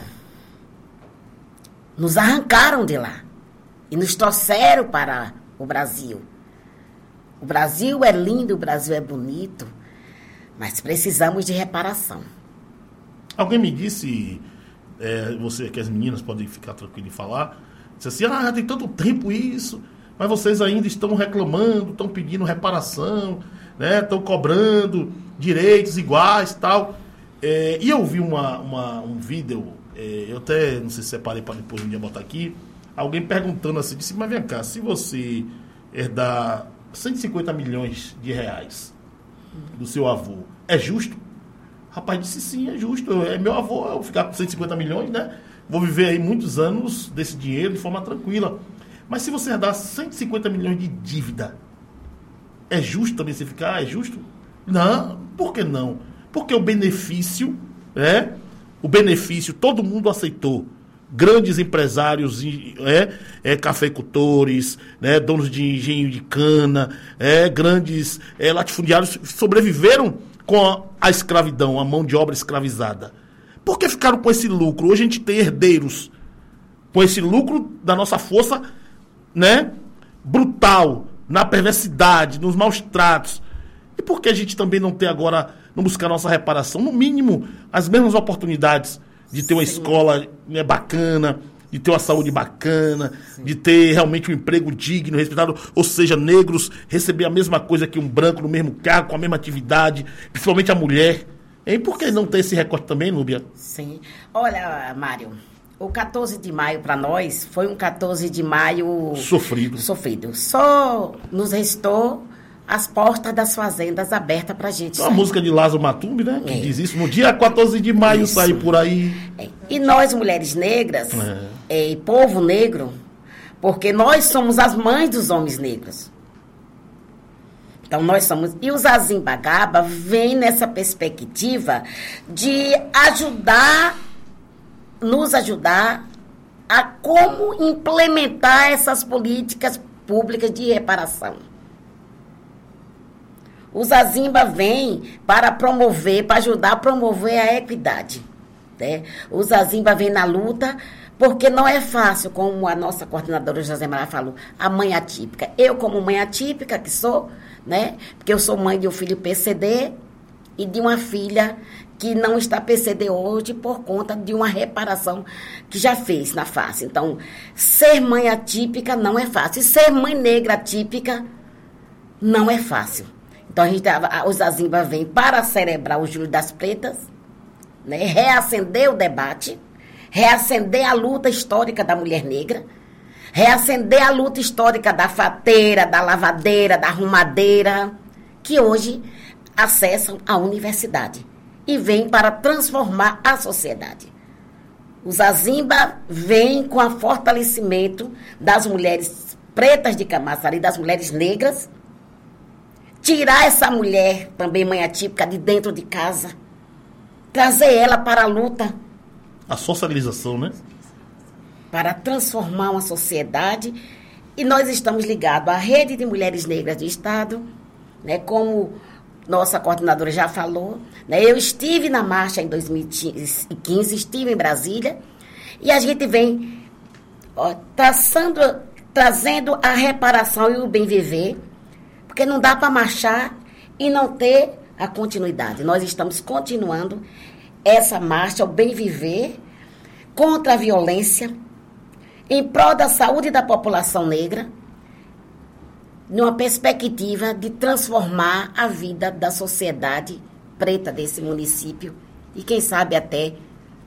S19: Nos arrancaram de lá. E nos trouxeram para o Brasil. O Brasil é lindo, o Brasil é bonito. Mas precisamos de reparação.
S2: Alguém me disse, é, você que as meninas podem ficar tranquilas e falar, disse assim, ah, tem tanto tempo isso, mas vocês ainda estão reclamando, estão pedindo reparação, né, estão cobrando direitos iguais e tal. É, e eu vi uma, uma, um vídeo, é, eu até, não sei se separei para depois um dia botar aqui, alguém perguntando assim, disse, mas vem cá, se você herdar cento e cinquenta milhões de reais do seu avô, é justo? Rapaz disse sim, é justo, é meu avô, eu ficar com cento e cinquenta milhões, né? Vou viver aí muitos anos desse dinheiro de forma tranquila. Mas se você herdar cento e cinquenta milhões de dívida, é justo também você ficar? É justo? Não, por que não? Porque o benefício, né? O benefício todo mundo aceitou. Grandes empresários, é, é, cafeicultores, né, donos de engenho de cana, é, grandes é, latifundiários sobreviveram com a, a escravidão, a mão de obra escravizada. Por que ficaram com esse lucro? Hoje a gente tem herdeiros com esse lucro da nossa força, né, brutal, na perversidade, nos maus tratos. E por que a gente também não tem agora, não buscar nossa reparação? No mínimo, as mesmas oportunidades de ter uma Sim. escola, né, bacana, de ter uma saúde bacana, Sim. de ter realmente um emprego digno, respeitado, ou seja, negros receber a mesma coisa que um branco no mesmo cargo, com a mesma atividade, principalmente a mulher. E por que não ter esse recorte também, Núbia?
S19: Sim. Olha, Mário, o quatorze de maio para nós foi um quatorze de maio...
S2: Sofrido.
S19: Sofrido. Só nos restou as portas das fazendas abertas pra gente.
S2: A música de Lázaro Matumbi, né? Que é. diz isso. No dia quatorze de maio sai por aí.
S19: É. E nós, mulheres negras, é. É, e povo negro, porque nós somos as mães dos homens negros. Então, nós somos... E o Zazim Bagaba vem nessa perspectiva de ajudar, nos ajudar a como implementar essas políticas públicas de reparação. O Zazimba vem para promover, para ajudar a promover a equidade. Né? O Zazimba vem na luta, porque não é fácil, como a nossa coordenadora Josemara falou, a mãe atípica. Eu, como mãe atípica que sou, né? Porque eu sou mãe de um filho P C D e de uma filha que não está P C D hoje por conta de uma reparação que já fez na face. Então, ser mãe atípica não é fácil. E ser mãe negra atípica não é fácil. Então, a gente, a, o Zazimba vem para celebrar o Júlio das Pretas, né? Reacender o debate, reacender a luta histórica da mulher negra, reacender a luta histórica da fateira, da lavadeira, da arrumadeira, que hoje acessam a universidade e vem para transformar a sociedade. O Zazimba vem com o fortalecimento das mulheres pretas de Camaçari, das mulheres negras, tirar essa mulher, também mãe atípica, de dentro de casa, trazer ela para a luta.
S2: A socialização, né?
S19: Para transformar uma sociedade. E nós estamos ligados à Rede de Mulheres Negras do Estado, né, como nossa coordenadora já falou. Né, eu estive na marcha em dois mil e quinze, estive em Brasília, e a gente vem ó, traçando, trazendo a reparação e o bem viver, porque não dá para marchar e não ter a continuidade. Nós estamos continuando essa marcha, o bem viver, contra a violência, em prol da saúde da população negra, numa perspectiva de transformar a vida da sociedade preta desse município e, quem sabe, até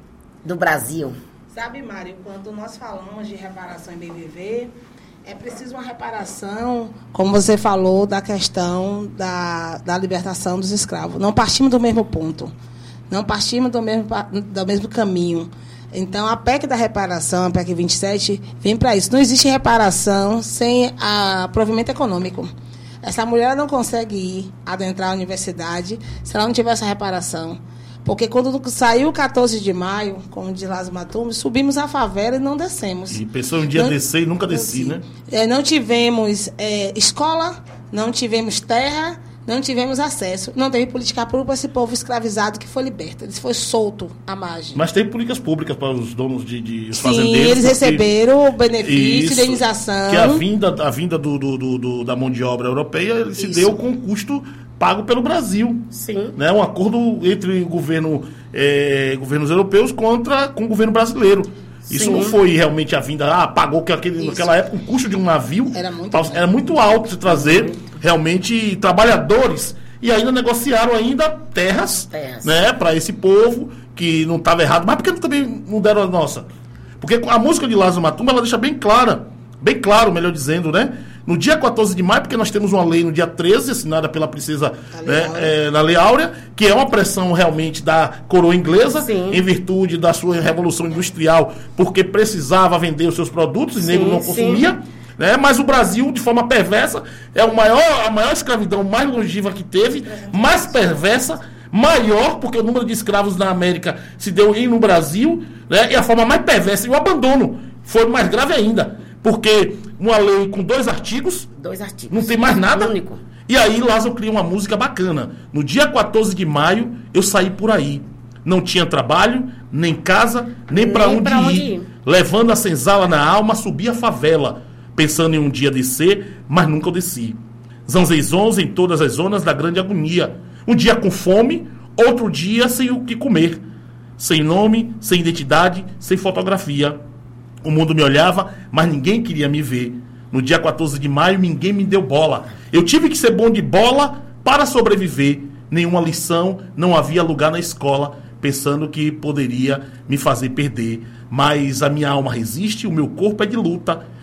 S19: do Brasil.
S1: Sabe, Mário, quando nós falamos de reparação em bem viver, é preciso uma reparação, como você falou, da questão da, da libertação dos escravos. Não partimos do mesmo ponto, não partimos do mesmo, do mesmo caminho. Então, a P E C da reparação, a P E C vinte e sete, vem para isso. Não existe reparação sem a provimento econômico. Essa mulher não consegue ir adentrar a universidade se ela não tiver essa reparação. Porque quando saiu o quatorze de maio, como diz Lázaro Matumbi, subimos a favela e não descemos.
S2: E pensou um dia não, descer e nunca desci, né?
S1: É, não tivemos é, escola, não tivemos terra, não tivemos acesso. Não teve política pública para esse povo escravizado que foi liberto. Ele foi solto à margem.
S2: Mas tem políticas públicas para os donos de, de
S1: Sim,
S2: fazendeiros.
S1: Eles receberam o benefício,
S2: isso,
S1: indenização.
S2: Que a vinda, a vinda do, do, do, do, da mão de obra europeia se isso. deu com custo pago pelo Brasil.
S19: Sim.
S2: Né? Um acordo entre o governo, é, governos europeus contra, com o governo brasileiro. Isso Sim. não foi realmente a vinda, ah, pagou que aquele, naquela época o custo de um navio
S1: era muito,
S2: era muito alto de trazer realmente trabalhadores. E ainda negociaram ainda terras, terras. Né, para esse povo, que não estava errado. Mas por que também não deram a nossa? Porque a música de Lázaro Matumbi, ela deixa bem clara, bem claro, melhor dizendo, né? No dia quatorze de maio, porque nós temos uma lei no dia treze, assinada pela princesa né, é, na Lei Áurea, que é uma pressão realmente da coroa inglesa, sim. em virtude da sua revolução industrial, porque precisava vender os seus produtos e o negro não consumia. Né? Mas o Brasil, de forma perversa, é o maior, a maior escravidão mais longeva que teve, mais perversa, maior, porque o número de escravos na América se deu em no Brasil, né? E a forma mais perversa, e o abandono foi mais grave ainda. Porque uma lei com dois artigos,
S19: dois artigos.
S2: Não tem mais nada.
S19: Único.
S2: E aí Lázaro cria uma música bacana. No dia quatorze de maio, eu saí por aí. Não tinha trabalho, nem casa, nem para onde, onde ir. ir. Levando a senzala na alma, subi a favela. Pensando em um dia descer, mas nunca eu desci. Zanzeizons em todas as zonas da grande agonia. Um dia com fome, outro dia sem o que comer. Sem nome, sem identidade, sem fotografia. O mundo me olhava, mas ninguém queria me ver. No dia quatorze de maio, ninguém me deu bola. Eu tive que ser bom de bola para sobreviver. Nenhuma lição, não havia lugar na escola, pensando que poderia me fazer perder. Mas a minha alma resiste, o meu corpo é de luta.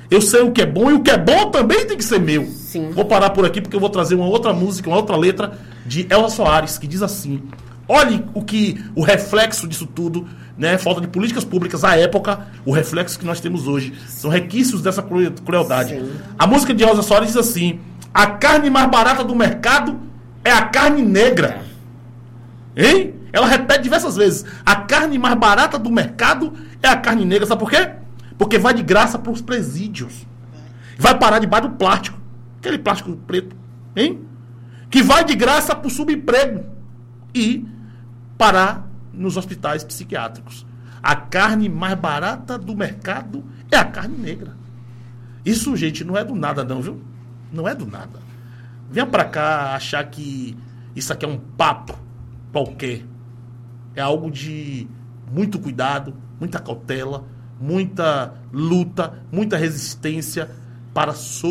S2: Eu sei o que é bom e o que é bom também tem que ser meu.
S19: Sim.
S2: Vou parar por aqui porque eu vou trazer uma outra música, uma outra letra de Elza Soares, que diz assim: olhe o que o reflexo disso tudo, né? Falta de políticas públicas à época, o reflexo que nós temos hoje. São requisitos dessa crueldade. Sim. A música de Elza Soares diz assim: a carne mais barata do mercado é a carne negra. Hein? Ela repete diversas vezes: a carne mais barata do mercado é a carne negra. Sabe por quê? Porque vai de graça para os presídios. Vai parar debaixo do plástico. Aquele plástico preto. Hein? Que vai de graça para o subemprego. E parar nos hospitais psiquiátricos. A carne mais barata do mercado é a carne negra. Isso, gente, não é do nada não, viu? Não é do nada. Venha pra cá achar que isso aqui é um papo qualquer. É algo de muito cuidado, muita cautela, muita luta, muita resistência para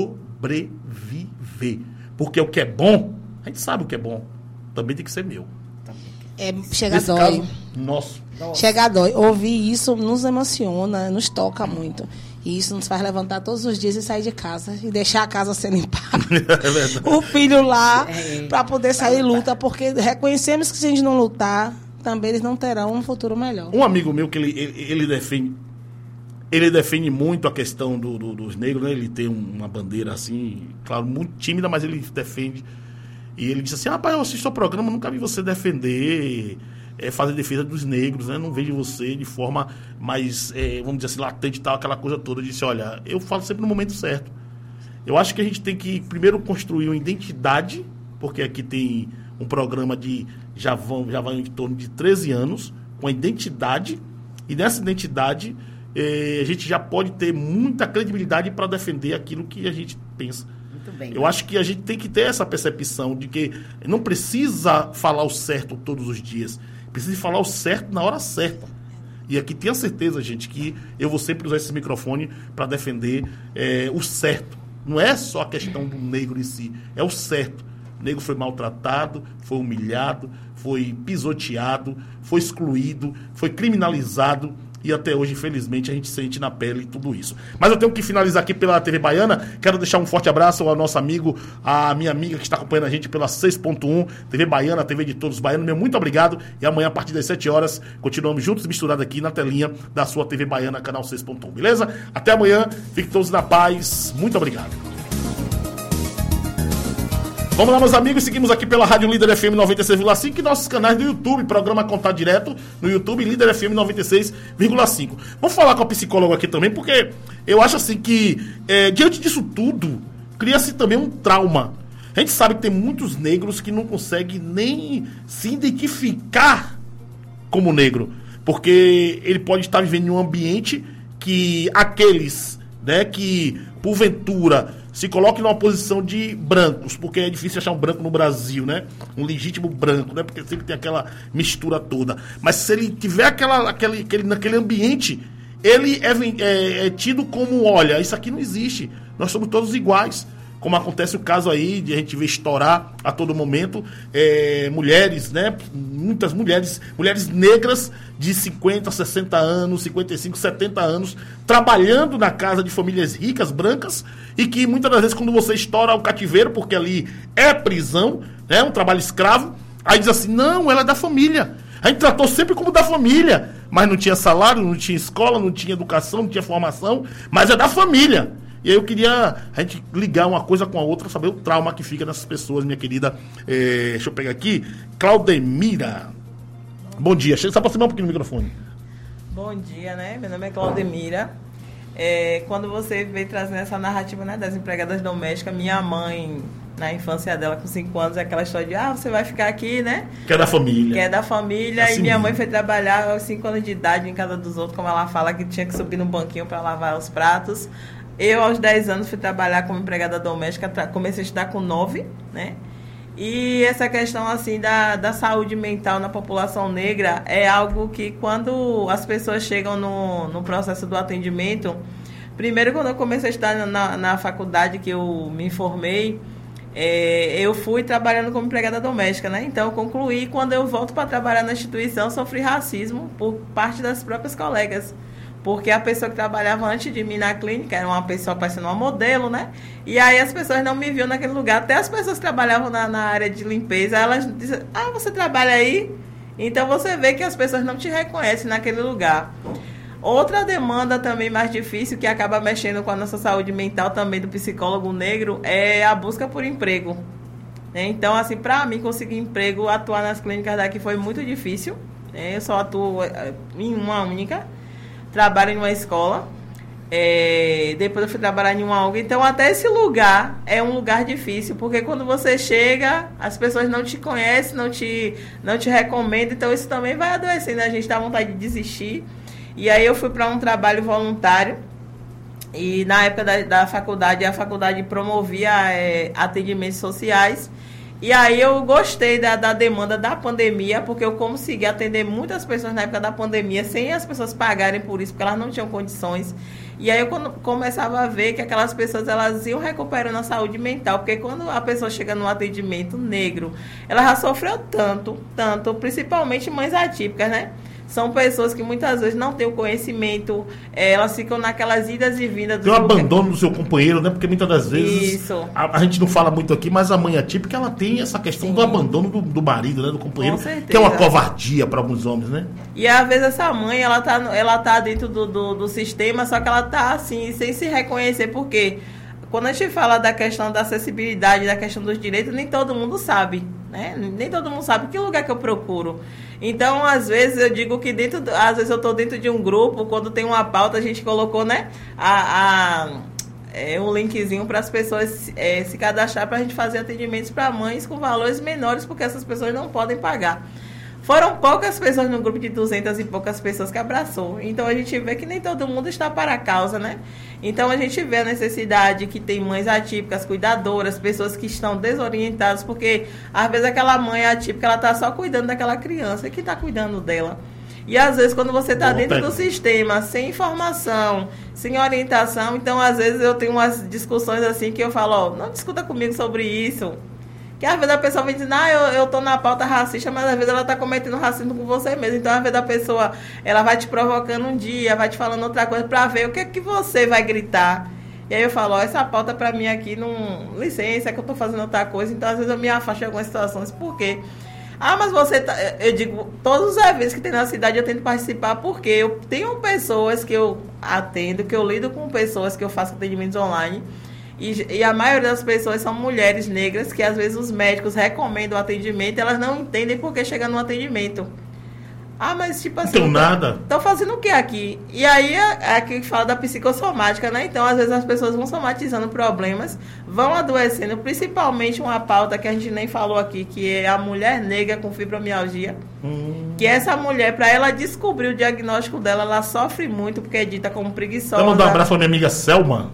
S2: sobreviver. Porque o que é bom, a gente sabe o que é bom, também tem que ser meu.
S1: É, chega
S2: Nesse
S1: dói.
S2: caso, nosso.
S1: Chega dói. Ouvir isso nos emociona, nos toca muito. E isso nos faz levantar todos os dias e sair de casa. E deixar a casa ser limpada.
S2: É verdade.
S1: O filho lá,
S19: É.
S1: para poder sair em luta. Porque reconhecemos que se a gente não lutar, também eles não terão um futuro melhor.
S2: Um amigo meu que ele, ele, ele defende ele defende muito a questão do, do, dos negros, né? Ele tem uma bandeira assim, claro, muito tímida, mas ele defende. E ele disse assim: rapaz, eu assisto ao programa, nunca vi você defender, é, fazer defesa dos negros, né? Não vejo você de forma mais, é, vamos dizer assim, latente e tal, aquela coisa toda. Eu disse: olha, eu falo sempre no momento certo. Eu acho que a gente tem que primeiro construir uma identidade, porque aqui tem um programa de, já vão, já vai em torno de treze anos, com a identidade, e nessa identidade eh, a gente já pode ter muita credibilidade para defender aquilo que a gente pensa.
S19: Muito bem.
S2: Eu acho que a gente tem que ter essa percepção de que não precisa falar o certo todos os dias, precisa falar o certo na hora certa. E aqui tenha certeza, gente, que eu vou sempre usar esse microfone para defender eh, o certo. Não é só a questão do negro em si, é o certo. O negro foi maltratado, foi humilhado, foi pisoteado, foi excluído, foi criminalizado e até hoje, infelizmente, a gente sente na pele tudo isso. Mas eu tenho que finalizar aqui pela T V Baiana. Quero deixar um forte abraço ao nosso amigo, a minha amiga que está acompanhando a gente pela seis ponto um, T V Baiana, T V de todos os baianos. Meu muito obrigado. E amanhã, a partir das sete horas, continuamos juntos e misturados aqui na telinha da sua T V Baiana, canal seis ponto um. Beleza? Até amanhã. Fiquem todos na paz. Muito obrigado. Vamos lá, meus amigos, seguimos aqui pela Rádio Líder F M noventa e seis vírgula cinco e nossos canais do YouTube, programa Contato Direto no YouTube, Líder F M noventa e seis vírgula cinco. Vamos falar com a psicóloga aqui também, porque eu acho assim que, é, diante disso tudo, cria-se também um trauma. A gente sabe que tem muitos negros que não conseguem nem se identificar como negro, porque ele pode estar vivendo em um ambiente que aqueles, né, que porventura se coloque numa posição de brancos, porque é difícil achar um branco no Brasil, né? Um legítimo branco, né? Porque sempre tem aquela mistura toda. Mas se ele tiver aquela, aquele, aquele, naquele ambiente, ele é, é, é tido como, olha, isso aqui não existe. Nós somos todos iguais. Como acontece o caso aí de a gente ver estourar a todo momento é, mulheres, né? Muitas mulheres, mulheres negras de cinquenta, sessenta anos, cinquenta e cinco, setenta anos, trabalhando na casa de famílias ricas, brancas, e que muitas das vezes quando você estoura o cativeiro, porque ali é prisão, né? Um trabalho escravo, aí diz assim: não, ela é da família. A gente tratou sempre como da família, mas não tinha salário, não tinha escola, não tinha educação, não tinha formação, mas é da família. E aí eu queria a gente ligar uma coisa com a outra, saber o trauma que fica nessas pessoas, minha querida. É, deixa eu pegar aqui. Claudemira. Bom dia. Chega, só aproximar um pouquinho do microfone.
S20: Bom dia, né? Meu nome é Claudemira. É, quando você veio trazendo essa narrativa, né, das empregadas domésticas, minha mãe, na infância dela, com cinco anos, é aquela história de, ah, você vai ficar aqui, né?
S2: Que é da família.
S20: Que é da família. Assim, e minha mãe foi trabalhar aos cinco anos de idade em casa dos outros, como ela fala, que tinha que subir no banquinho para lavar os pratos. Eu, aos dez anos, fui trabalhar como empregada doméstica, tra- comecei a estudar com nove, né? E essa questão, assim, da, da saúde mental na população negra é algo que, quando as pessoas chegam no, no processo do atendimento, primeiro, quando eu comecei a estudar na, na faculdade que eu me formei, é, eu fui trabalhando como empregada doméstica, né? Então, eu concluí, quando eu volto para trabalhar na instituição, sofri racismo por parte das próprias colegas. porque a pessoa que trabalhava antes de mim na clínica era uma pessoa parecendo uma modelo, né? E aí as pessoas não me viam naquele lugar. Até as pessoas que trabalhavam na, na área de limpeza, elas dizem, ah, você trabalha aí? Então você vê que as pessoas não te reconhecem naquele lugar. Outra demanda também mais difícil, que acaba mexendo com a nossa saúde mental também do psicólogo negro, é a busca por emprego. Então, assim, para mim conseguir emprego, atuar nas clínicas daqui foi muito difícil. Eu só atuo em uma única. Trabalho em uma escola, é, depois eu fui trabalhar em uma O N G, então até esse lugar é um lugar difícil, porque quando você chega, as pessoas não te conhecem, não te, não te recomendam, então isso também vai adoecendo, a gente dá vontade de desistir. E aí eu fui para um trabalho voluntário, e na época da, da faculdade, a faculdade promovia é, atendimentos sociais. E aí eu gostei da, da demanda da pandemia, porque eu consegui atender muitas pessoas na época da pandemia, sem as pessoas pagarem por isso, porque elas não tinham condições. E aí eu quando, começava a ver que aquelas pessoas, elas iam recuperando a saúde mental, porque quando a pessoa chega num atendimento negro, ela já sofreu tanto, tanto, principalmente mães atípicas, né? São pessoas que muitas vezes não têm o conhecimento, é, elas ficam naquelas idas e vindas. Do
S2: tem o abandono do seu companheiro, né? Porque muitas das vezes
S20: Isso.
S2: A, a gente não fala muito aqui, mas a mãe atípica, ela tem essa questão Sim. do abandono do, do marido, né? Do companheiro, que é uma covardia para alguns homens, né?
S20: E às vezes essa mãe, ela tá, ela tá dentro do, do, do sistema, só que ela tá assim, sem se reconhecer, porque quando a gente fala da questão da acessibilidade, da questão dos direitos, nem todo mundo sabe, né? Nem todo mundo sabe que lugar que eu procuro. Então, às vezes, eu digo que dentro, do, às vezes eu estou dentro de um grupo, quando tem uma pauta, a gente colocou, né, a, a, é, um linkzinho para as pessoas é, se cadastrar para a gente fazer atendimentos para mães com valores menores, porque essas pessoas não podem pagar. Foram poucas pessoas no grupo de duzentas e poucas pessoas que abraçou. Então, a gente vê que nem todo mundo está para a causa, né? Então, a gente vê a necessidade que tem mães atípicas, cuidadoras, pessoas que estão desorientadas, porque, às vezes, aquela mãe atípica, ela está só cuidando daquela criança que está cuidando dela. E, às vezes, quando você está dentro do sistema, sem informação, sem orientação, então, às vezes, eu tenho umas discussões assim que eu falo, ó, não discuta comigo sobre isso. Que às vezes a pessoa vem dizendo, ah, eu, eu tô na pauta racista, mas às vezes ela tá cometendo racismo com você mesmo. Então, às vezes a pessoa, ela vai te provocando um dia, vai te falando outra coisa pra ver o que é que você vai gritar. E aí eu falo, ó, essa pauta pra mim aqui, não... licença, é que eu tô fazendo outra coisa. Então, às vezes eu me afasto de algumas situações. Por quê? Ah, mas você tá... Eu digo, todos os eventos que tem na cidade eu tento participar, porque eu tenho pessoas que eu atendo, que eu lido com pessoas que eu faço atendimentos online. E, e a maioria das pessoas são mulheres negras que às vezes os médicos recomendam o atendimento, elas não entendem por que chega no atendimento. Ah, mas tipo assim...
S2: Não tem nada.
S20: Estão fazendo o que aqui? E aí é aqui que fala da psicossomática, né? Então, às vezes as pessoas vão somatizando problemas, vão adoecendo, principalmente uma pauta que a gente nem falou aqui, que é a mulher negra com fibromialgia. Hum. Que essa mulher, para ela descobrir o diagnóstico dela, ela sofre muito, porque é dita como preguiçosa.
S2: Vou mandar um abraço para minha amiga Selma,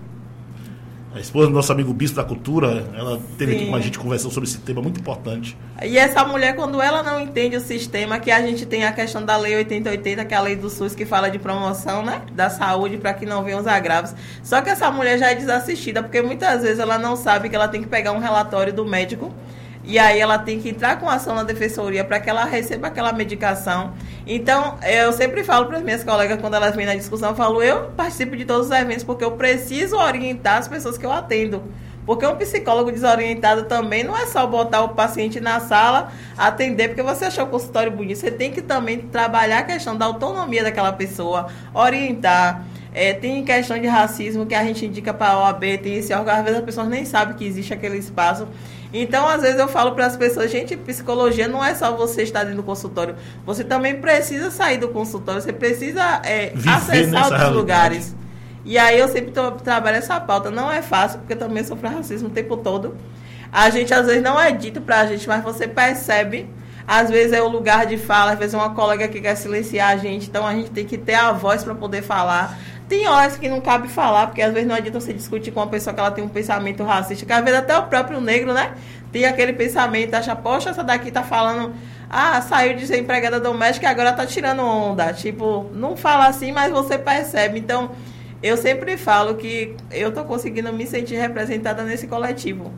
S2: a esposa do nosso amigo Bispo da Cultura. Ela esteve aqui com a gente conversando sobre esse tema muito importante.
S20: E essa mulher, quando ela não entende o sistema, que a gente tem a questão da Lei oitenta e oitenta, que é a lei do SUS, que fala de promoção, né, da saúde para que não venham os agravos. Só que essa mulher já é desassistida, porque muitas vezes ela não sabe que ela tem que pegar um relatório do médico, e aí ela tem que entrar com ação na defensoria para que ela receba aquela medicação. Então, eu sempre falo para as minhas colegas, quando elas vêm na discussão, eu falo, eu participo de todos os eventos, porque eu preciso orientar as pessoas que eu atendo. Porque um psicólogo desorientado também não é só botar o paciente na sala, atender, porque você achou o consultório bonito. Você tem que também trabalhar a questão da autonomia daquela pessoa, orientar. É, tem questão de racismo que a gente indica para a O A B, tem esse órgão, às vezes as pessoas nem sabem que existe aquele espaço. Então, às vezes eu falo para as pessoas, gente, psicologia não é só você estar dentro do consultório, você também precisa sair do consultório, você precisa é, acessar outros realidade. lugares. E aí eu sempre tô, trabalho essa pauta, não é fácil, porque eu também sofro racismo o tempo todo. A gente, às vezes, não é dito para a gente, mas você percebe, às vezes é o lugar de fala, às vezes é uma colega que quer silenciar a gente, então a gente tem que ter a voz para poder falar. Tem horas que não cabe falar, porque às vezes não adianta você discutir com uma pessoa que ela tem um pensamento racista, que às vezes até o próprio negro, né, tem aquele pensamento, acha, poxa, essa daqui tá falando, ah, saiu de ser empregada doméstica e agora tá tirando onda. Tipo, não fala assim, mas você percebe. Então, eu sempre falo que eu tô conseguindo me sentir representada nesse coletivo.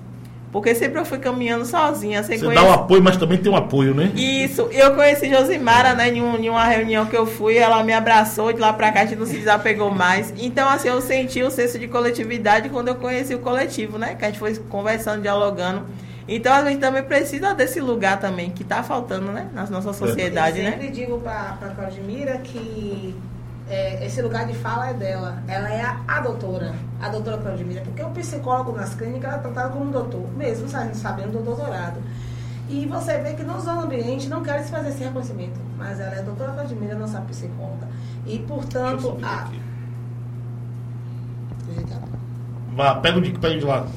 S20: Porque sempre eu fui caminhando sozinha, sem
S2: Você
S20: conhecer...
S2: dá um apoio, mas também tem um apoio, né?
S20: Isso, eu conheci Josimara, né, em, um, em uma reunião que eu fui, ela me abraçou, de lá pra cá a gente não se desapegou mais. Então, assim, eu senti o senso de coletividade quando eu conheci o coletivo, né, que a gente foi conversando, dialogando. Então, a gente também precisa desse lugar também, que tá faltando, né, na nossa sociedade,
S1: eu
S20: né?
S1: Eu sempre digo pra, pra Claudimira que é, esse lugar de fala é dela. Ela é a, a doutora, a doutora Claudimira, porque o psicólogo nas clínicas ela é tratado como doutor, mesmo sabendo do doutorado. E você vê que nos ambientes não querem se fazer esse reconhecimento, mas ela é a doutora Claudimira, nossa psicóloga. E, portanto, a...
S2: Vá, pega o de, pega de lá.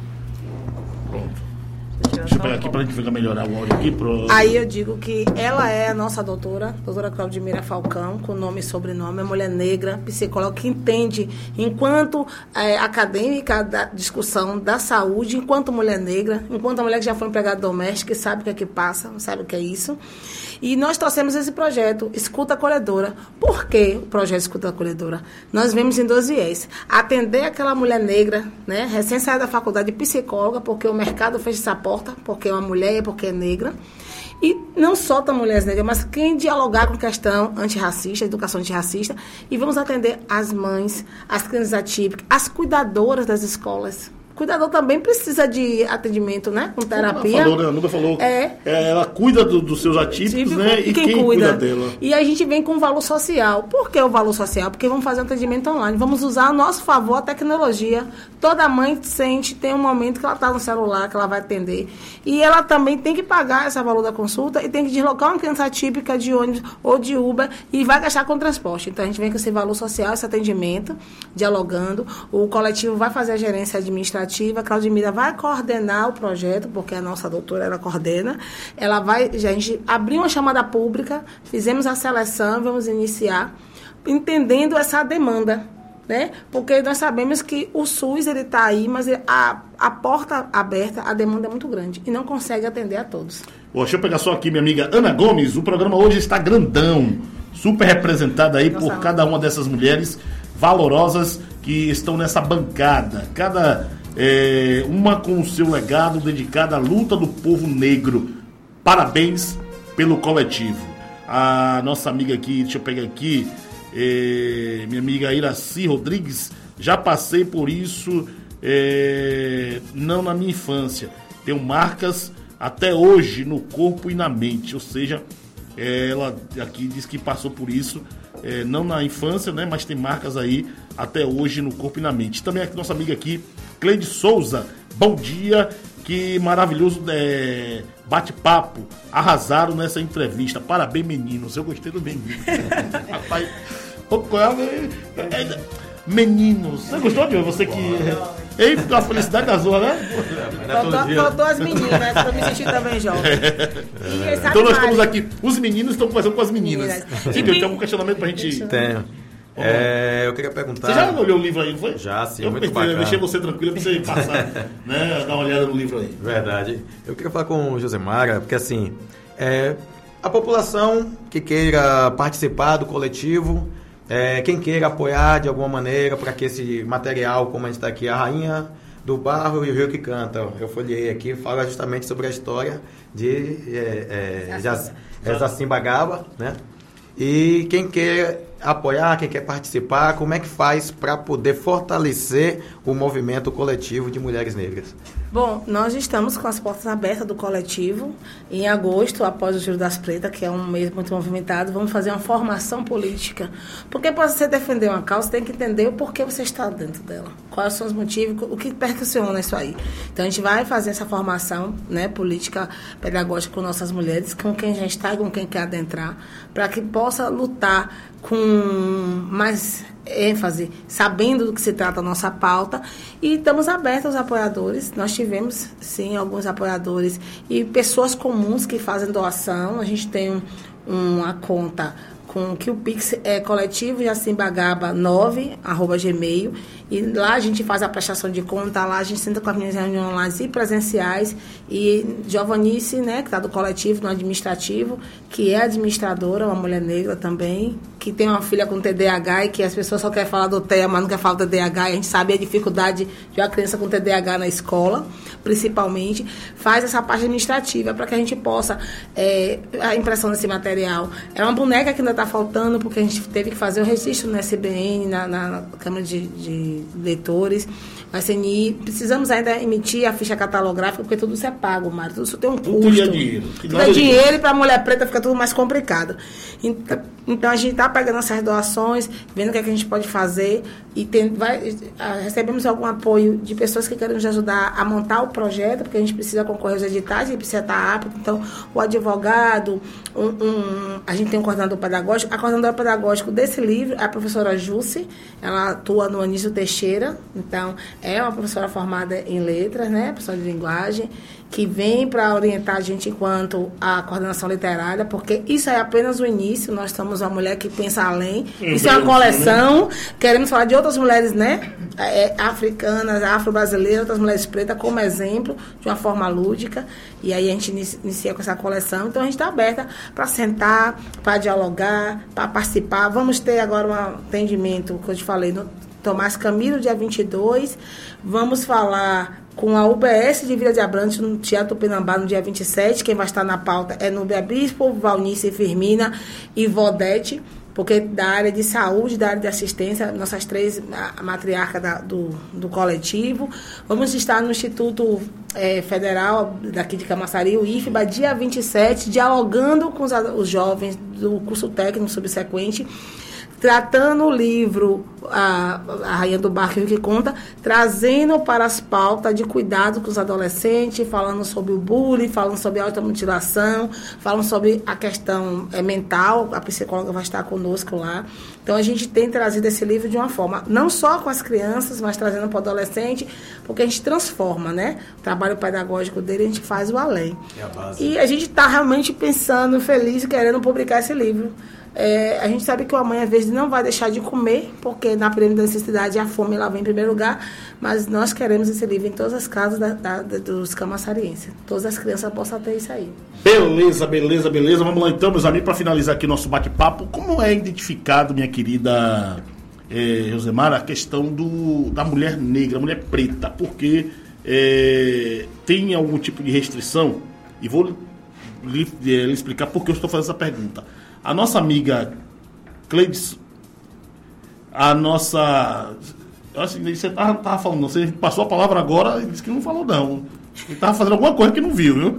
S2: Pronto. Deixa eu pegar aqui para a gente ficar melhorar o áudio aqui. Pro...
S1: Aí eu digo que ela é a nossa doutora, doutora Claudimira Falcão, com nome e sobrenome, é mulher negra, psicóloga que entende, enquanto é, acadêmica da discussão da saúde, enquanto mulher negra, enquanto a mulher que já foi empregada doméstica e sabe o que é que passa, sabe o que é isso. E nós trouxemos esse projeto, Escuta Acolhedora. Por que o projeto Escuta Acolhedora? Nós vemos em dois viés. Atender aquela mulher negra, né, recém saída da faculdade de psicóloga, porque o mercado fecha essa porta, porque é uma mulher e porque é negra. E não só para mulheres negras, mas quem dialogar com questão antirracista, educação antirracista. E vamos atender as mães, as crianças atípicas, as cuidadoras das escolas. O cuidador também precisa de atendimento, né? Com terapia.
S2: Ela falou, né? A Nubia falou.
S1: É.
S2: É, ela cuida do, dos seus atípicos,
S1: Típico,
S2: né? E quem, quem cuida? cuida dela.
S1: E a gente vem com o valor social. Por que o valor social? Porque vamos fazer um atendimento online. Vamos usar a nosso favor a tecnologia. Toda mãe sente, tem um momento que ela está no celular, que ela vai atender. E ela também tem que pagar esse valor da consulta e tem que deslocar uma criança atípica de ônibus ou de Uber e vai gastar com transporte. Então a gente vem com esse valor social, esse atendimento, dialogando. O coletivo vai fazer a gerência administrativa. A Claudimira vai coordenar o projeto, porque a nossa doutora ela coordena. Ela vai, a gente abriu uma chamada pública, fizemos a seleção, vamos iniciar, entendendo essa demanda, né? Porque nós sabemos que o SUS ele está aí, mas a, a porta aberta, a demanda é muito grande e não consegue atender a todos.
S2: Bom, deixa eu pegar só aqui minha amiga Ana Gomes. O programa hoje está grandão, super representada aí nossa, por cada uma dessas mulheres valorosas que estão nessa bancada. Cada É, uma com o seu legado dedicado à luta do povo negro. Parabéns pelo coletivo. A nossa amiga aqui, deixa eu pegar aqui, é, minha amiga Iraci Rodrigues, já passei por isso, é, não na minha infância. Tenho marcas até hoje no corpo e na mente. Ou seja, é, ela aqui diz que passou por isso, é, não na infância, né, mas tem marcas aí até hoje no corpo e na mente. Também a nossa amiga aqui, Cleide Souza, bom dia, que maravilhoso é, bate-papo, arrasaram nessa entrevista, parabéns meninos, eu gostei do menino. Rapaz, é, é, meninos, você gostou de você que... Ei, a felicidade da zona, né?
S1: Faltou, faltou as meninas, pra me sentir também jovem.
S2: É. Então nós estamos aqui, os meninos estão conversando com as meninas. Meninas. Tem algum questionamento pra gente...
S3: Tenho. É, eu queria perguntar...
S2: Você já olhou o livro aí, não foi?
S3: Já, sim,
S2: eu
S3: muito
S2: pensei,
S3: bacana.
S2: Deixei você tranquilo pra você passar, né, dar uma olhada no livro aí.
S3: Verdade. Eu queria falar com o Josemara, porque assim, é, a população que queira participar do coletivo, é, quem queira apoiar de alguma maneira para que esse material, como a gente está aqui, a Rainha do Barro e o Rio que Canta, eu folhei aqui, fala justamente sobre a história de é, é, Zacim Bagaba, né? E quem quer apoiar, quem quer participar, como é que faz para poder fortalecer o movimento coletivo de mulheres negras?
S1: Bom, nós estamos com as portas abertas do coletivo. Em agosto, após o Giro das Pretas, que é um mês muito movimentado, vamos fazer uma formação política. Porque para você defender uma causa, você tem que entender o porquê você está dentro dela. Quais são os motivos, o que percussiona isso aí. Então, a gente vai fazer essa formação, né, política, pedagógica com nossas mulheres, com quem já está e com quem quer adentrar, para que possa lutar com mais ênfase, sabendo do que se trata a nossa pauta, e estamos abertos aos apoiadores. Nós tivemos, sim, alguns apoiadores e pessoas comuns que fazem doação. A gente tem um, uma conta com que o Pix é coletivo Jacimbagaba nove, arroba gmail, E lá a gente faz a prestação de conta, lá a gente senta com as minhas reuniões online e presenciais. E Giovanice, né, que está do coletivo, no administrativo, que é administradora, uma mulher negra também, que tem uma filha com T D A H e que as pessoas só querem falar do T E A, mas não querem falar do T D A H. E a gente sabe a dificuldade de uma criança com T D A H na escola, principalmente. Faz essa parte administrativa para que a gente possa, é, a impressão desse material. É uma boneca que ainda está faltando, porque a gente teve que fazer o registro no S B N, na, na Câmara de, de Leitores, no S N I. Precisamos ainda emitir a ficha catalográfica, porque tudo isso é pago, Mário. Tudo isso tem um custo.
S2: Tudo é dinheiro.
S1: Tudo é dinheiro, e para a mulher preta fica tudo mais complicado. Então, então a gente está pegando essas doações, vendo o que, é que a gente pode fazer, e tem, vai, recebemos algum apoio de pessoas que querem nos ajudar a montar o projeto, porque a gente precisa concorrer aos editais, a gente precisa estar apto. Então, o advogado, um, um, a gente tem um coordenador pedagógico. A coordenadora pedagógica desse livro é a professora Jusce, ela atua no Anísio Teixeira, então é uma professora formada em letras, né, professora de linguagem, que vem para orientar a gente enquanto a coordenação literária, porque isso é apenas o início. Nós somos uma mulher que pensa além. Isso é uma coleção. Queremos falar de outras mulheres, né, é, africanas, afro-brasileiras, outras mulheres pretas, como exemplo, de uma forma lúdica. E aí a gente inicia com essa coleção. Então a gente está aberta para sentar, para dialogar, para participar. Vamos ter agora um atendimento, que eu te falei, no Tomás Camilo, dia vinte e dois. Vamos falar com a U B S de Vila de Abrantes, no Teatro Tupinambá, no dia vinte e sete. Quem vai estar na pauta é Núbia Bispo, Valnice Firmina e Vodete, porque da área de saúde, da área de assistência, nossas três matriarcas da, do, do coletivo. Vamos estar no Instituto é, Federal daqui de Camaçari, o I F B A, dia vinte e sete, dialogando com os, os jovens do curso técnico subsequente, tratando o livro a, a Rainha do Barco que conta, trazendo para as pautas de cuidado com os adolescentes, falando sobre o bullying, falando sobre a automutilação, falando sobre a questão é, mental. A psicóloga vai estar conosco lá. Então a gente tem trazido esse livro de uma forma, não só com as crianças, mas trazendo para o adolescente, porque a gente transforma, né? O trabalho pedagógico dele, a gente faz o além. É a base. E a gente está realmente pensando, feliz, querendo publicar esse livro. É, a gente sabe que o amanhã, às vezes, não vai deixar de comer, porque na pirâmide da necessidade a fome ela vem em primeiro lugar, mas nós queremos esse livro em todas as casas da, da, dos camaçarienses. Todas as crianças possam ter isso aí.
S2: Beleza, beleza, beleza. Vamos lá então, meus amigos, para finalizar aqui nosso bate-papo. Como é identificado, minha querida é, Josemara, a questão do, da mulher negra, mulher preta? Porque é, tem algum tipo de restrição? E vou lhe, lhe explicar por que eu estou fazendo essa pergunta. A nossa amiga Cleides, a nossa... Assim, você estava tava falando, não sei, passou a palavra agora e disse que não falou não. Ele estava fazendo alguma coisa que não viu, viu?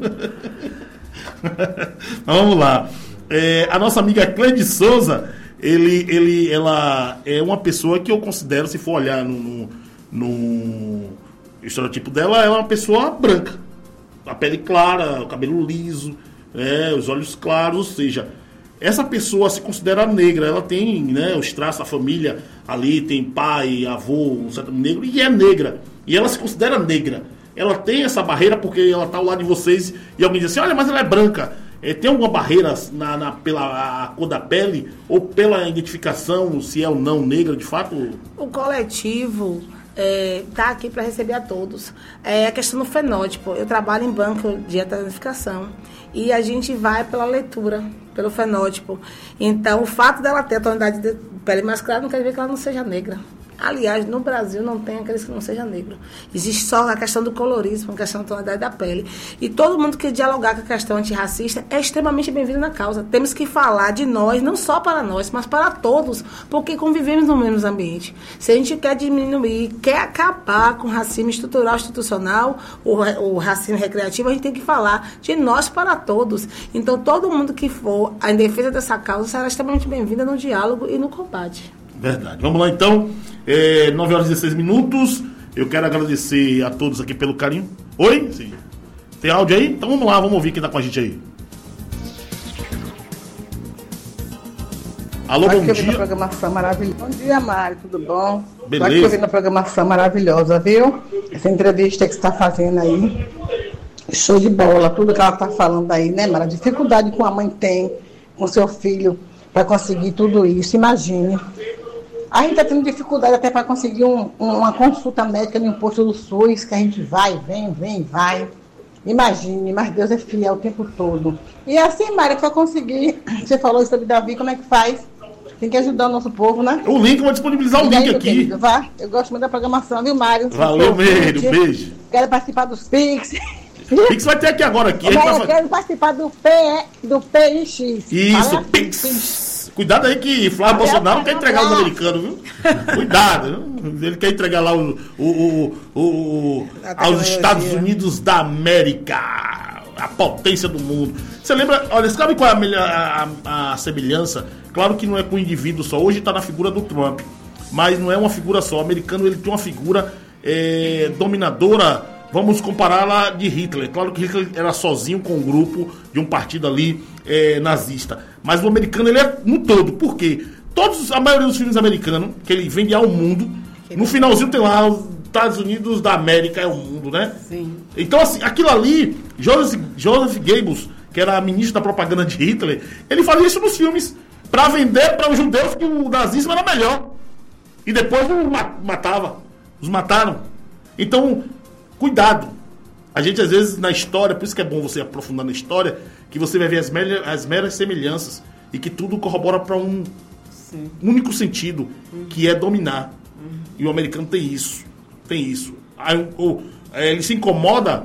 S2: Mas vamos lá. É, a nossa amiga Cleides Souza, ele, ele, ela é uma pessoa que eu considero, se for olhar no, no, no estereotipo dela, ela é uma pessoa branca. A pele clara, o cabelo liso, é, os olhos claros, ou seja... Essa pessoa se considera negra, ela tem, né, os traços da família ali, tem pai, avô, um certo negro, e é negra. E ela se considera negra. Ela tem essa barreira porque ela está ao lado de vocês e alguém diz assim, olha, mas ela é branca. É, tem alguma barreira na, na, pela a cor da pele ou pela identificação, se é ou não negra, de fato?
S1: O coletivo está é, aqui para receber a todos. É a questão do fenótipo. Eu trabalho em banco de identificação e a gente vai pela leitura, pelo fenótipo. Então, o fato dela ter a tonalidade de pele mais clara não quer dizer que ela não seja negra. Aliás, no Brasil não tem aqueles que não sejam negros. Existe só a questão do colorismo, a questão da tonalidade da pele. E todo mundo que dialogar com a questão antirracista é extremamente bem-vindo na causa. Temos que falar de nós, não só para nós, mas para todos, porque convivemos no mesmo ambiente. Se a gente quer diminuir, quer acabar com o racismo estrutural, institucional, o, o racismo recreativo, a gente tem que falar de nós para todos. Então, todo mundo que for em defesa dessa causa será extremamente bem-vinda no diálogo e no combate.
S2: Verdade. Vamos lá, então. É, nove horas e dezesseis minutos. Eu quero agradecer a todos aqui pelo carinho. Oi? Sim. Tem áudio aí? Então vamos lá, vamos ouvir quem tá com a gente aí. Alô, bom dia.
S21: Programação maravilhosa. Bom dia, Mário, tudo bom?
S2: Beleza.
S21: Estou aqui ouvindo a programação maravilhosa, viu? Essa entrevista que você está fazendo aí. Show de bola, tudo que ela está falando aí, né, Mário? A dificuldade que uma mãe tem com seu filho para conseguir tudo isso. Imagine A gente está tendo dificuldade até para conseguir um, uma consulta médica no imposto do SUS, que a gente vai, vem, vem, vai. Imagine, mas Deus é fiel o tempo todo. E assim, Mária, para conseguir, você falou sobre Davi, como é que faz? Tem que ajudar o nosso povo, né?
S2: O link, eu vou disponibilizar o link aqui.
S21: Querido, vá. Eu gosto muito da programação, viu, Mário?
S2: Valeu, Meire, um beijo.
S21: Quero participar dos Pix.
S2: Pix vai ter aqui agora. Aqui.
S21: Eu
S2: Vai...
S21: quero participar do, P E, do P I X.
S2: Isso,
S21: Fala
S2: Pix.
S21: Pix.
S2: Cuidado aí que Flávio Bolsonaro não quer entregar os americanos, viu? Cuidado, viu? Ele quer entregar lá o, o, o, o, o, aos Estados Unidos da América, a potência do mundo. Você lembra, olha, você sabe qual é a, a, a semelhança? Claro que não é com o indivíduo só, hoje está na figura do Trump, mas não é uma figura só. O americano ele tem uma figura é, dominadora. Vamos compará-la de Hitler. Claro que Hitler era sozinho com um grupo de um partido ali é, nazista. Mas o americano ele é no todo. Por quê? Todos, a maioria dos filmes americanos que ele vende ao mundo, no finalzinho tem lá os Estados Unidos da América é o mundo, né? Sim. Então, assim, aquilo ali, Joseph, Joseph Goebbels, que era ministro da propaganda de Hitler, ele fazia isso nos filmes para vender para os judeus que o nazismo era melhor. E depois os matava. Os mataram. Então... Cuidado. A gente, às vezes, na história, por isso que é bom você aprofundar na história, que você vai ver as, me- as meras semelhanças e que tudo corrobora para um Sim. único sentido, uhum. que é dominar. Uhum. E o americano tem isso. Tem isso. Aí, o, é, ele se incomoda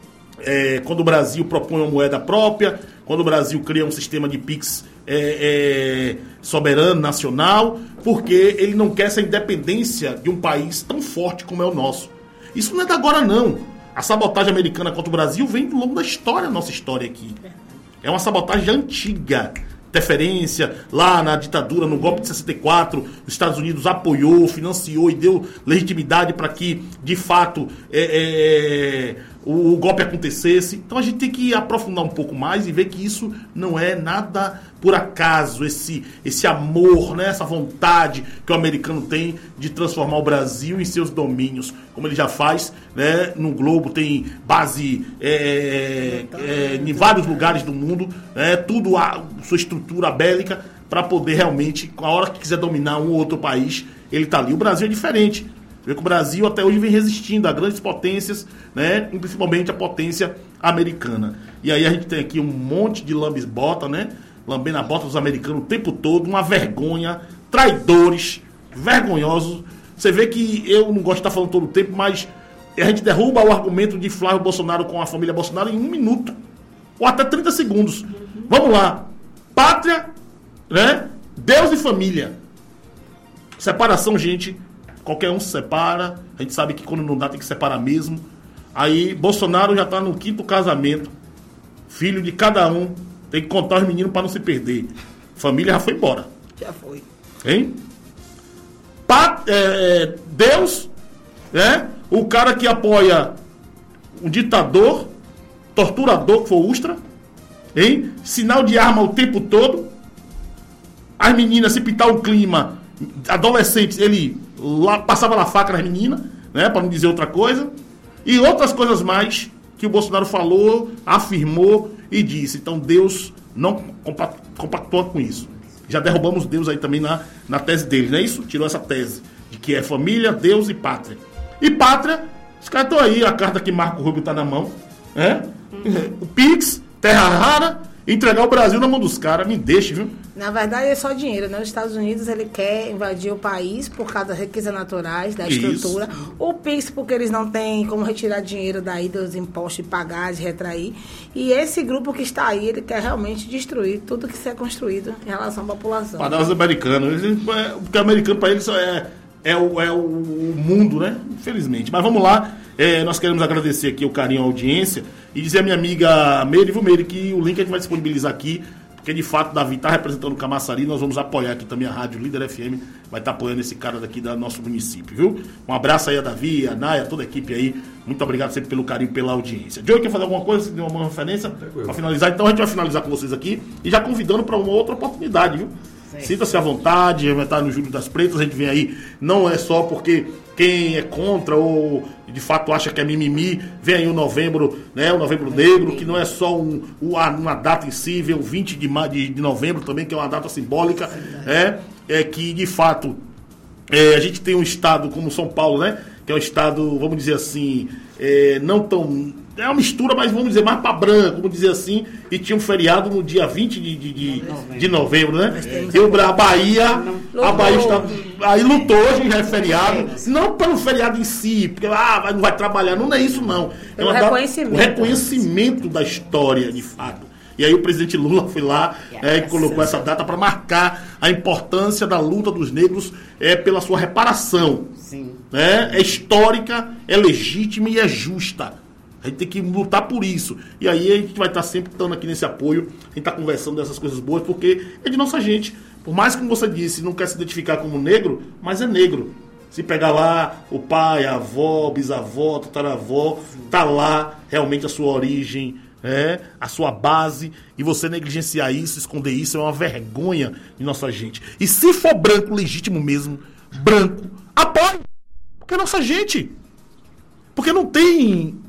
S2: é, quando o Brasil propõe uma moeda própria, quando o Brasil cria um sistema de Pix é, é, soberano, nacional, porque ele não quer essa independência de um país tão forte como é o nosso. Isso não é de agora, não. A sabotagem americana contra o Brasil vem do longo da história, nossa história aqui. É uma sabotagem antiga. Interferência lá na ditadura, no golpe de sessenta e quatro, os Estados Unidos apoiou, financiou e deu legitimidade para que, de fato, é, é, o, o golpe acontecesse. Então a gente tem que aprofundar um pouco mais e ver que isso não é nada por acaso, esse, esse amor, né, essa vontade que o americano tem de transformar o Brasil em seus domínios, como ele já faz, né, no globo, tem base é, é, em vários lugares do mundo, né, tudo a sua estrutura bélica para poder realmente, a hora que quiser dominar um ou outro país, ele está ali. O Brasil é diferente. Vê que o Brasil até hoje vem resistindo a grandes potências, né, e principalmente a potência americana. E aí a gente tem aqui um monte de lambes-bota, né, lambendo a bota dos americanos o tempo todo, uma vergonha, traidores, vergonhosos. Você vê que eu não gosto de estar falando todo o tempo, mas a gente derruba o argumento de Flávio Bolsonaro com a família Bolsonaro em um minuto, ou até trinta segundos. Vamos lá. Pátria, né? Deus e família. Separação, gente. Qualquer um se separa. A gente sabe que quando não dá tem que separar mesmo. Aí Bolsonaro já está no quinto casamento. Filho de cada um. Tem que contar os meninos para não se perder. Família já foi embora.
S1: Já foi.
S2: Hein? Pat, é, Deus, né? O cara que apoia um ditador, torturador, que foi o Ustra, hein? Sinal de arma o tempo todo. As meninas, se pintar o clima, adolescentes, ele lá, passava na faca nas meninas, né? Para não dizer outra coisa. E outras coisas mais que o Bolsonaro falou, afirmou e disse. Então Deus não compactua com isso. Já derrubamos Deus aí também na, na tese dele, não é isso? Tirou essa tese de que é família, Deus e pátria. E pátria, os caras estão aí, a carta que Marco Rubio está na mão, né? Uhum. O Pix, terra rara, entregar o Brasil na mão dos caras, me deixe, viu?
S1: Na verdade é só dinheiro, né? Os Estados Unidos, ele quer invadir o país por causa das riquezas naturais, da estrutura. Isso. O Pix, porque eles não têm como retirar dinheiro daí dos impostos e pagar, de retrair. E esse grupo que está aí, ele quer realmente destruir tudo que se é construído em relação à população.
S2: Para os americanos, porque o americano para eles é, é, o, é o mundo, né? Infelizmente. Mas vamos lá, é, nós queremos agradecer aqui o carinho à audiência e dizer à minha amiga Meire, viu Meire, que o link a gente vai disponibilizar aqui. Porque, de fato, Davi está representando o Camaçari, nós vamos apoiar aqui também a Rádio Líder F M, vai estar tá apoiando esse cara daqui do nosso município, viu? Um abraço aí a Davi, a Naya, toda a equipe aí, muito obrigado sempre pelo carinho, pela audiência. Joey, quer fazer alguma coisa, deu uma referência para finalizar? Então a gente vai finalizar com vocês aqui e já convidando para uma outra oportunidade, viu? Sinta-se à vontade, vai estar no Júlio das Pretas, a gente vem aí, não é só porque quem é contra ou de fato acha que é mimimi, vem aí o novembro, né, o novembro negro, que não é só um, uma data em si, vem o vinte de novembro também, que é uma data simbólica, é, é que de fato é, a gente tem um estado como São Paulo, né? Que é um estado, vamos dizer assim, é, não tão... É uma mistura, mas vamos dizer, mais para branco, vamos dizer assim, e tinha um feriado no dia vinte de, de, de, de novembro, né? E o a Bahia, a Bahia está, aí lutou, hoje já é feriado, não pelo feriado em si, porque ah, não vai trabalhar, não é isso não. É
S1: o reconhecimento.
S2: O reconhecimento da história, de fato. E aí o presidente Lula foi lá é, e colocou essa data para marcar a importância da luta dos negros é, pela sua reparação.
S19: Sim.
S2: Né? É histórica, é legítima e é justa. A gente tem que lutar por isso. E aí a gente vai estar sempre estando aqui nesse apoio, a gente está conversando dessas coisas boas, porque é de nossa gente. Por mais que, como você disse, não quer se identificar como negro, mas é negro. Se pegar lá o pai, a avó, bisavó, tataravó, tá lá realmente a sua origem, é, a sua base, e você negligenciar isso, esconder isso, é uma vergonha de nossa gente. E se for branco legítimo mesmo, branco, apoie, porque é nossa gente. Porque não tem